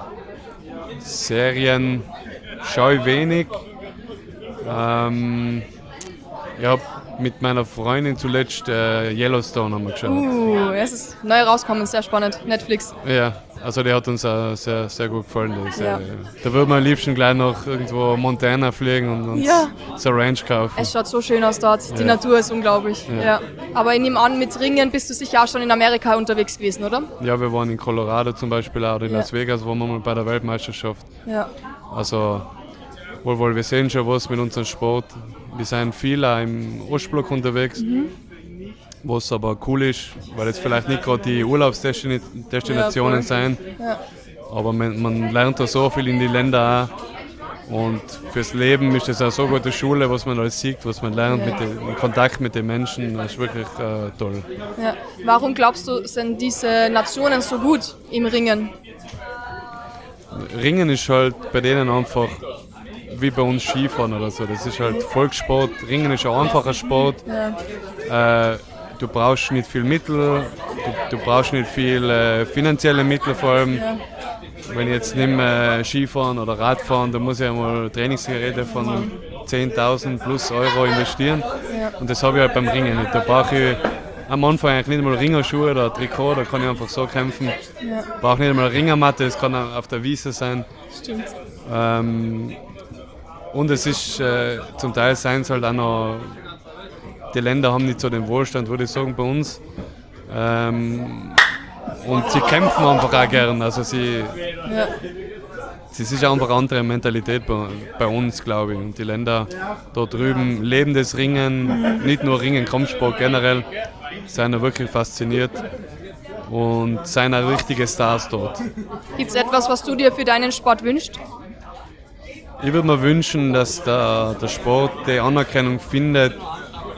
Serien schaue ich wenig. Ähm, ich habe mit meiner Freundin zuletzt äh, Yellowstone haben wir geschaut. Uh, es ist neu rauskommen, sehr spannend. Netflix. Ja, also der hat uns auch sehr, sehr gut gefallen. Der ist, Ja. äh, da würde man am liebsten gleich noch irgendwo Montana fliegen und uns Ja. so eine Ranch kaufen. Es schaut so schön aus dort. Die Ja. Natur ist unglaublich. Ja. Ja. Aber ich nehme an, mit Ringen bist du sicher auch schon in Amerika unterwegs gewesen, oder? Ja, wir waren in Colorado zum Beispiel auch, oder in Ja. Las Vegas waren wir mal bei der Weltmeisterschaft. Ja. Also, wohl, wohl, wir sehen schon was mit unserem Sport. Wir sind viel auch im Ostblock unterwegs, Mhm. was aber cool ist, weil jetzt vielleicht nicht gerade die Urlaubsdestinationen Ja, voll. sind, Ja. aber man, man lernt da so viel in die Länder auch. Und fürs Leben ist das auch so gute Schule, was man alles sieht, was man lernt, Ja. mit den, in Kontakt mit den Menschen, das ist wirklich äh, toll. Ja. Warum glaubst du, sind diese Nationen so gut im Ringen? Ringen ist halt bei denen einfach wie bei uns Skifahren oder so. Das ist halt Volkssport. Ringen ist ein einfacher Sport. Ja. Äh, du brauchst nicht viel Mittel, du, du brauchst nicht viel äh, finanzielle Mittel vor allem. Ja. Wenn ich jetzt nimm äh, Skifahren oder Radfahren, da muss ich einmal Trainingsgeräte von zehntausend plus Euro investieren. Ja. Und das habe ich halt beim Ringen nicht. Da brauche ich am Anfang eigentlich nicht mal Ringerschuhe oder ein Trikot, da kann ich einfach so kämpfen. Ja. Ich brauche nicht einmal eine Ringermatte, das kann auf der Wiese sein. Stimmt. Ähm, und es ist, äh, zum Teil seien es halt auch noch, die Länder haben nicht so den Wohlstand, würde ich sagen, bei uns. Ähm, und sie kämpfen einfach auch gern. Also sie, Ja. es ist einfach eine andere Mentalität bei, bei uns, glaube ich. Und die Länder dort drüben leben das Ringen, nicht nur Ringen, Kampfsport generell, sind da wirklich fasziniert und sind auch richtige Stars dort. Gibt es etwas, was du dir für deinen Sport wünschst? Ich würde mir wünschen, dass der, der Sport die Anerkennung findet, äh,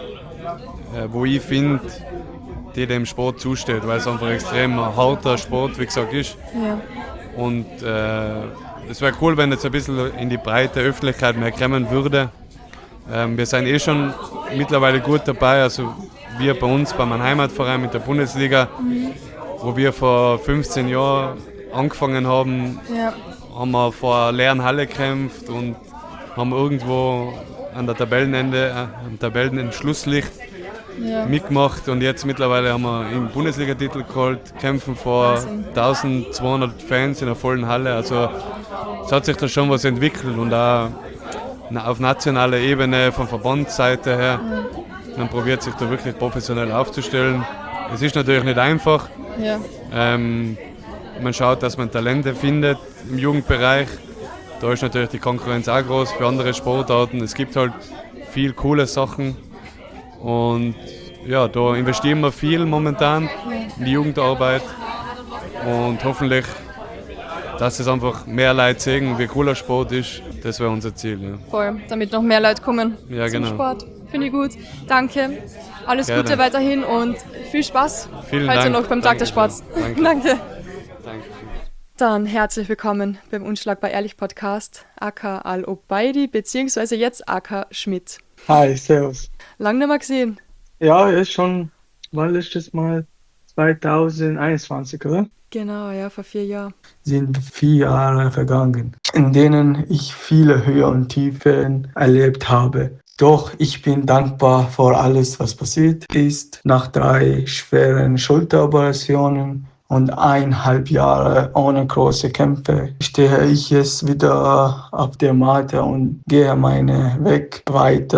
wo ich finde, die dem Sport zusteht, weil es einfach ein extrem harter Sport, wie gesagt, ist. Ja. Und äh, es wäre cool, wenn jetzt ein bisschen in die breite Öffentlichkeit mehr kommen würde. Ähm, wir sind eh schon mittlerweile gut dabei, also wir bei uns, bei meinem Heimatverein mit der Bundesliga, Mhm. wo wir vor fünfzehn Jahren angefangen haben, Ja. haben wir vor einer leeren Halle gekämpft und haben irgendwo an der Tabellenende, äh, am Tabellenendschlusslicht Ja. mitgemacht und jetzt mittlerweile haben wir einen Bundesligatitel geholt, kämpfen vor Wahnsinn. eintausendzweihundert Fans in einer vollen Halle. Also es hat sich da schon was entwickelt und auch na- auf nationaler Ebene von Verbandsseite her. Man probiert sich da wirklich professionell aufzustellen. Es ist natürlich nicht einfach. Ja. Ähm, man schaut, dass man Talente findet im Jugendbereich. Da ist natürlich die Konkurrenz auch groß für andere Sportarten. Es gibt halt viel coole Sachen. Und ja, da investieren wir viel momentan in die Jugendarbeit. Und hoffentlich, dass es einfach mehr Leute sehen, wie cooler Sport ist. Das wäre unser Ziel. Ja, Voll, damit noch mehr Leute kommen Ja, zum genau. Sport. Finde ich gut. Danke. Alles Gerne. Gute weiterhin und viel Spaß Vielen heute Dank. noch beim Tag des Sports. Dankeschön. Danke. Danke. Dann herzlich willkommen beim Unschlagbar Ehrlich Podcast, aka Al-Obeidi, beziehungsweise jetzt aka Schmidt. Hi, servus. Lang nicht mehr gesehen. Ja, ist schon, wann letztes Mal? zwanzig einundzwanzig, oder? Genau, ja, vor vier Jahren. Sind vier Jahre vergangen, in denen ich viele Höhe und Tiefen erlebt habe. Doch ich bin dankbar für alles, was passiert ist. Nach drei schweren Schulteroperationen und eineinhalb Jahre ohne große Kämpfe stehe ich jetzt wieder auf der Matte und gehe meinen Weg weiter.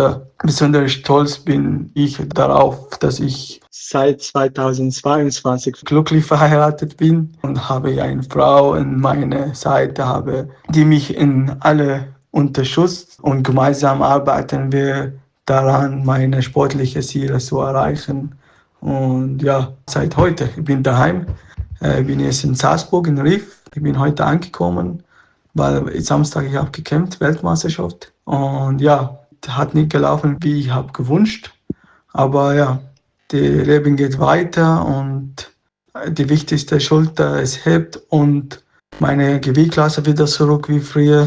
Besonders stolz bin ich darauf, dass ich seit zweitausendzweiundzwanzig glücklich verheiratet bin und habe eine Frau an meiner Seite, habe, die mich in alle unterstützt und gemeinsam arbeiten wir daran, meine sportlichen Ziele zu erreichen. Und ja, seit heute, ich bin daheim, äh, ich bin jetzt in Salzburg, in Rief. Ich bin heute angekommen, weil Samstag ich habe gekämpft, Weltmeisterschaft. Und ja, hat nicht gelaufen, wie ich habe gewünscht. Aber ja, das Leben geht weiter und die wichtigste Schulter ist hebt und meine Gewichtsklasse wieder zurück wie früher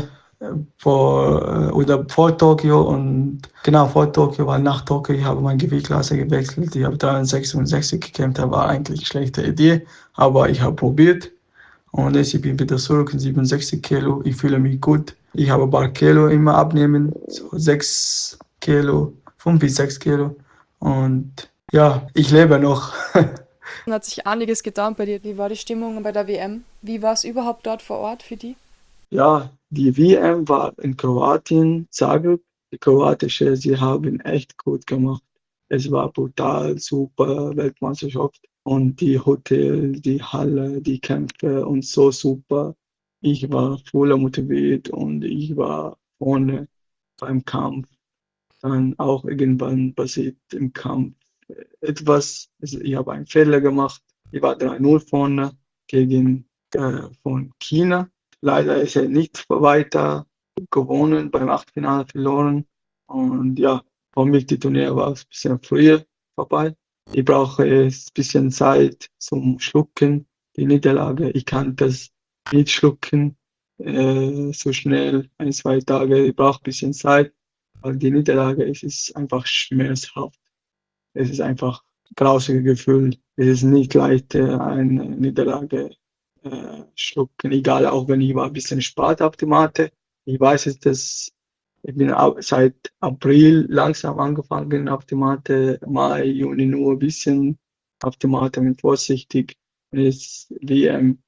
vor, oder vor Tokio und genau vor Tokio, weil nach Tokio ich habe meine Gewichtsklasse gewechselt. Ich habe dreihundertsechsundsechzig gekämpft, das war eigentlich eine schlechte Idee, aber ich habe probiert und jetzt ich bin wieder zurück in siebenundsechzig Kilo. Ich fühle mich gut. Ich habe ein paar Kilo immer abnehmen, so sechs Kilo, fünf bis sechs Kilo und ja, ich lebe noch. Hat sich einiges getan bei dir. Wie war die Stimmung bei der W M? Wie war es überhaupt dort vor Ort für die? Ja, die W M war in Kroatien, Zagreb. Die kroatische, sie haben echt gut gemacht. Es war brutal, super Weltmeisterschaft. Und die Hotel, die Halle, die Kämpfe und so super. Ich war voller motiviert und ich war vorne beim Kampf. Dann auch irgendwann passiert im Kampf etwas. Also ich habe einen Fehler gemacht. Ich war drei null vorne gegen äh, von China. Leider ist er nicht weiter gewonnen, beim Achtelfinale verloren. Und ja, für mich die Turnier war ein bisschen früher vorbei. Ich brauche jetzt ein bisschen Zeit zum Schlucken, die Niederlage. Ich kann das nicht schlucken äh, so schnell, ein, zwei Tage. Ich brauche ein bisschen Zeit, weil die Niederlage es ist einfach schmerzhaft. Es ist einfach ein grausiges Gefühl. Es ist nicht leicht, äh, eine Niederlage äh, schlucken, egal, auch wenn ich war ein bisschen spät auf die Matte. Ich weiß jetzt, dass ich bin au- seit April langsam angefangen auf die Matte, Mai, Juni nur ein bisschen auf die Matte mit vorsichtig. Und jetzt W M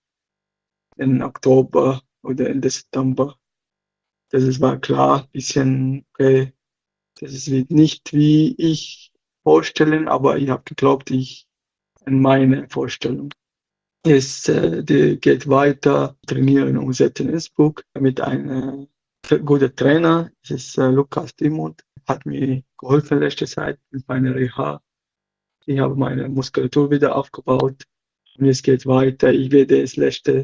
im Oktober oder Ende September. Das ist war klar, ein bisschen, okay, das ist wird nicht wie ich vorstellen, aber ich habe geglaubt, ich in meine Vorstellung. Es äh, die geht weiter, trainieren und umsetzen in Innsbruck mit einem äh, guten Trainer. Das ist äh, Lukas Dimond, hat mir geholfen letzte Zeit mit meiner Reha. Ich habe meine Muskulatur wieder aufgebaut und es geht weiter. Ich werde es letzte,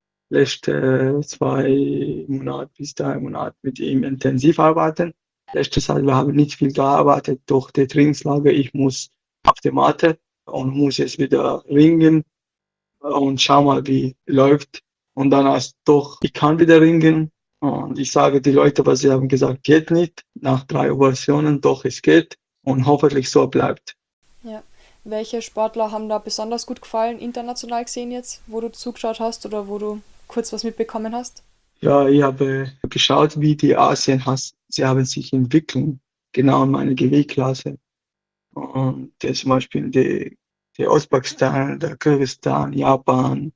letzte zwei Monate bis drei Monate mit ihm intensiv arbeiten. Letzte Zeit, wir haben nicht viel gearbeitet durch die Trainingslager. Ich muss auf die Matte und muss jetzt wieder ringen und schau mal, wie läuft. Und dann heißt doch, ich kann wieder ringen. Und ich sage die Leute, was sie haben gesagt, geht nicht. Nach drei Operationen, doch, es geht. Und hoffentlich so bleibt. Ja. Welche Sportler haben da besonders gut gefallen, international gesehen jetzt, wo du zugeschaut hast oder wo du kurz was mitbekommen hast? Ja, ich habe geschaut, wie die Asien has- sie haben sich entwickelt, genau in meiner Gewichtsklasse. Und äh, zum Beispiel die, die Usbekistan, der Kirgisistan, Japan,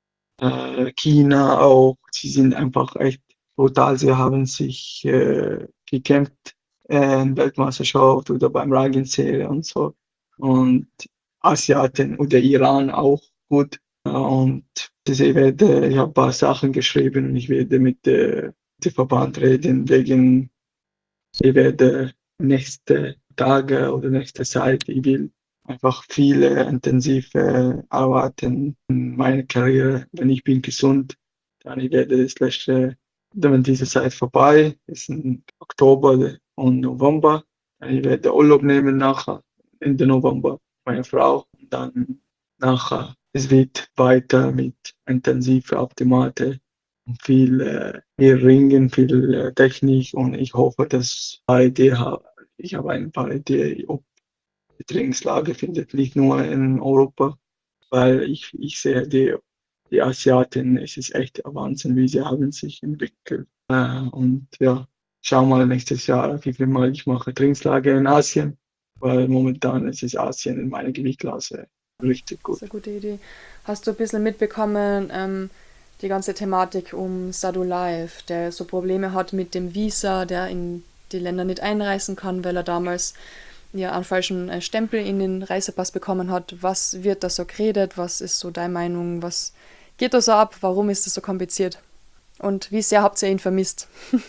äh, China auch, sie sind einfach echt brutal. Sie haben sich äh, gekämpft äh, in Weltmeisterschaft oder beim Ranking-Serie und so. Und Asiaten oder Iran auch gut. Und ich werde, ich habe ein paar Sachen geschrieben und ich werde mit äh, dem Verband reden wegen, ich werde nächste Tage oder nächste Zeit, ich will einfach viele intensive arbeiten in meiner Karriere. Wenn ich bin gesund, dann ich werde das letzte, wenn diese Zeit vorbei ist, im Oktober und November, dann ich werde Urlaub nehmen nachher, Ende November, meine Frau, und dann nachher, es wird weiter mit intensiv auf die Matte und viel, äh, viel Ringen, viel äh, Technik und ich hoffe, dass bei dir habe, ich habe ein paar Ideen, ob die Trainingslager findet nicht nur in Europa, weil ich, ich sehe die, die Asiaten, es ist echt ein Wahnsinn, wie sie haben sich entwickelt. Äh, und ja, schau mal nächstes Jahr, wie viel Mal ich mache Trainingslager in Asien, weil momentan ist es Asien in meiner Gewichtsklasse richtig gut. Das ist eine gute Idee. Hast du ein bisschen mitbekommen, ähm, die ganze Thematik um Sadulaev, der so Probleme hat mit dem Visa, der in die Länder nicht einreisen kann, weil er damals ja einen falschen äh, Stempel in den Reisepass bekommen hat. Was wird da so geredet? Was ist so deine Meinung? Was geht da so ab? Warum ist das so kompliziert? Und wie sehr habt ihr ihn vermisst?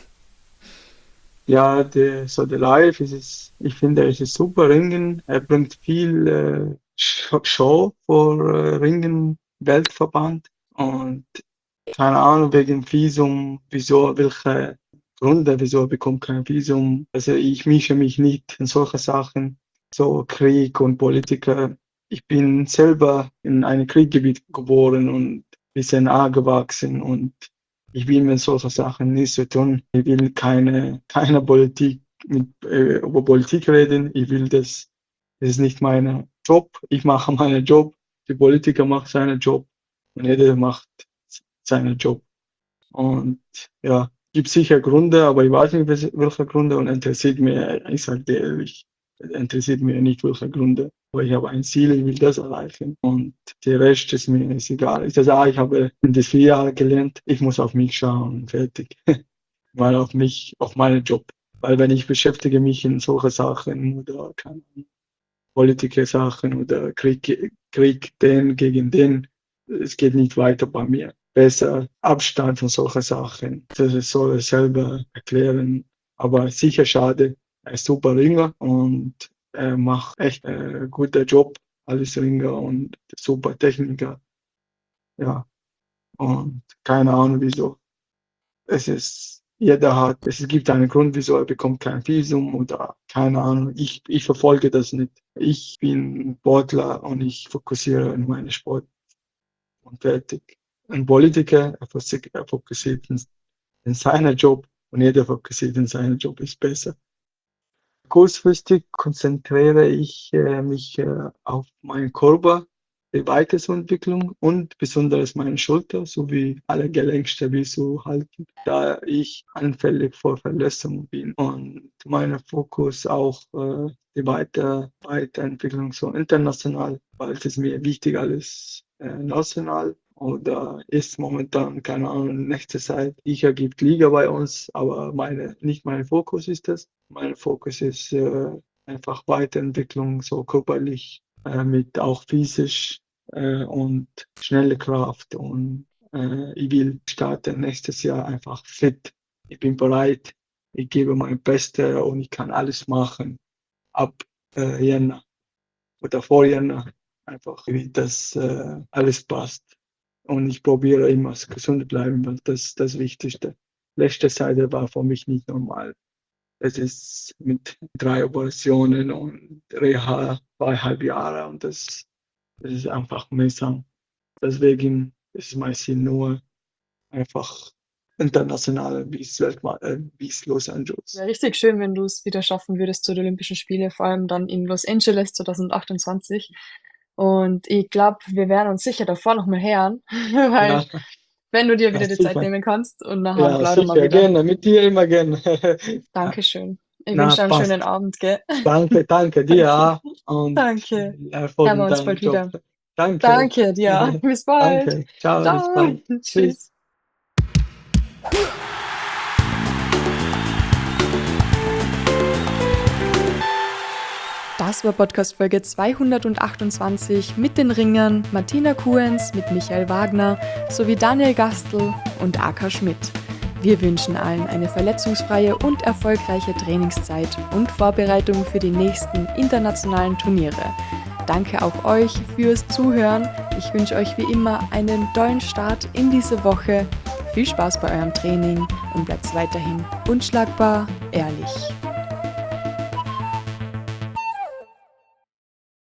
Ja, der, so der Live ist es, ich finde, er ist ein super Ringen. Er bringt viel äh, Sh- Show vor äh, Ringen, Weltverband. Und keine Ahnung, wegen Visum, wieso, welche Gründe, wieso er bekommt kein Visum. Also ich mische mich nicht in solche Sachen, so Krieg und Politiker. Ich bin selber in einem Kriegsgebiet geboren und ein bisschen aufgewachsen und ich will mit solchen Sachen nichts zu tun. Ich will keine, keine Politik mit, äh, über Politik reden. Ich will das, das ist nicht mein Job. Ich mache meinen Job. Die Politiker machen seinen Job und jeder macht seinen Job. Und ja, gibt sicher Gründe, aber ich weiß nicht, welche welche Gründe und interessiert mir, ich sage dir ehrlich, interessiert mir nicht, welche Gründe. Aber ich habe ein Ziel, ich will das erreichen und der Rest ist mir ist egal. Ich sage, ah, ich habe in den vier Jahren gelernt, ich muss auf mich schauen, fertig. Weil auf mich, auf meinen Job. Weil wenn ich beschäftige mich in solche Sachen oder keine Ahnung, Politiker-Sachen oder Krieg, Krieg den gegen den, es geht nicht weiter bei mir. Besser Abstand von solchen Sachen. Das soll er selber erklären. Aber sicher schade. Er ist super Ringer und er macht echt einen guten Job als Ringer und super Techniker. Ja, und keine Ahnung wieso. Es ist, jeder hat, es gibt einen Grund, wieso er bekommt kein Visum oder keine Ahnung. Ich, ich verfolge das nicht. Ich bin Sportler und ich fokussiere in meinen Sport und fertig. Ein Politiker, er fokussiert, er fokussiert in, in seinen Job und jeder fokussiert in seinen Job, ist besser. Kurzfristig konzentriere ich äh, mich äh, auf meinen Körper, die Weiterentwicklung und besonders meine Schulter sowie alle Gelenke stabil zu halten, da ich anfällig vor Verletzungen bin. Und mein Fokus auch äh, die Weiter Weiterentwicklung so international, weil es mir wichtig als äh, national oder ist momentan, keine Ahnung, nächste Zeit. Ich gibt Liga bei uns, aber meine, nicht mein Fokus ist das. Mein Fokus ist äh, einfach Weiterentwicklung, so körperlich, äh, mit auch physisch äh, und schnelle Kraft. Und äh, ich will starten nächstes Jahr einfach fit. Ich bin bereit, ich gebe mein Bestes und ich kann alles machen ab äh, Jänner oder vor Jänner. Einfach, wie das äh, alles passt. Und ich probiere immer gesund bleiben, weil das ist das Wichtigste. Letzte Zeit war für mich nicht normal. Es ist mit drei Operationen und Reha zweieinhalb Jahre und das, das ist einfach mühsam. Deswegen ist mein Ziel nur einfach international bis Weltme- äh, bis Los Angeles. Wäre richtig schön, wenn du es wieder schaffen würdest zu den Olympischen Spielen, vor allem dann in Los Angeles zwanzig achtundzwanzig. Und ich glaube, wir werden uns sicher davor noch mal hören, weil Ja, wenn du dir wieder ja, die Zeit sicher. nehmen kannst und nachher Ja, plaudern wir sicher, wieder. gerne. Mit dir immer gerne. Ja, Dankeschön. Ich na, wünsche dir einen passt. schönen Abend, gell? Danke, danke dir auch und Danke. Erfolg Hören wir in uns deinem bald Job. wieder. Danke. Danke dir. Bis bald. Danke. Ciao, bis Ciao. bald. Tschüss. Tschüss. Das war Podcast-Folge zweihundertachtundzwanzig mit den Ringern Martina Kuhns, mit Michael Wagner sowie Daniel Gastl und Aka Schmidt. Wir wünschen allen eine verletzungsfreie und erfolgreiche Trainingszeit und Vorbereitung für die nächsten internationalen Turniere. Danke auch euch fürs Zuhören. Ich wünsche euch wie immer einen tollen Start in diese Woche. Viel Spaß bei eurem Training und bleibt weiterhin unschlagbar ehrlich.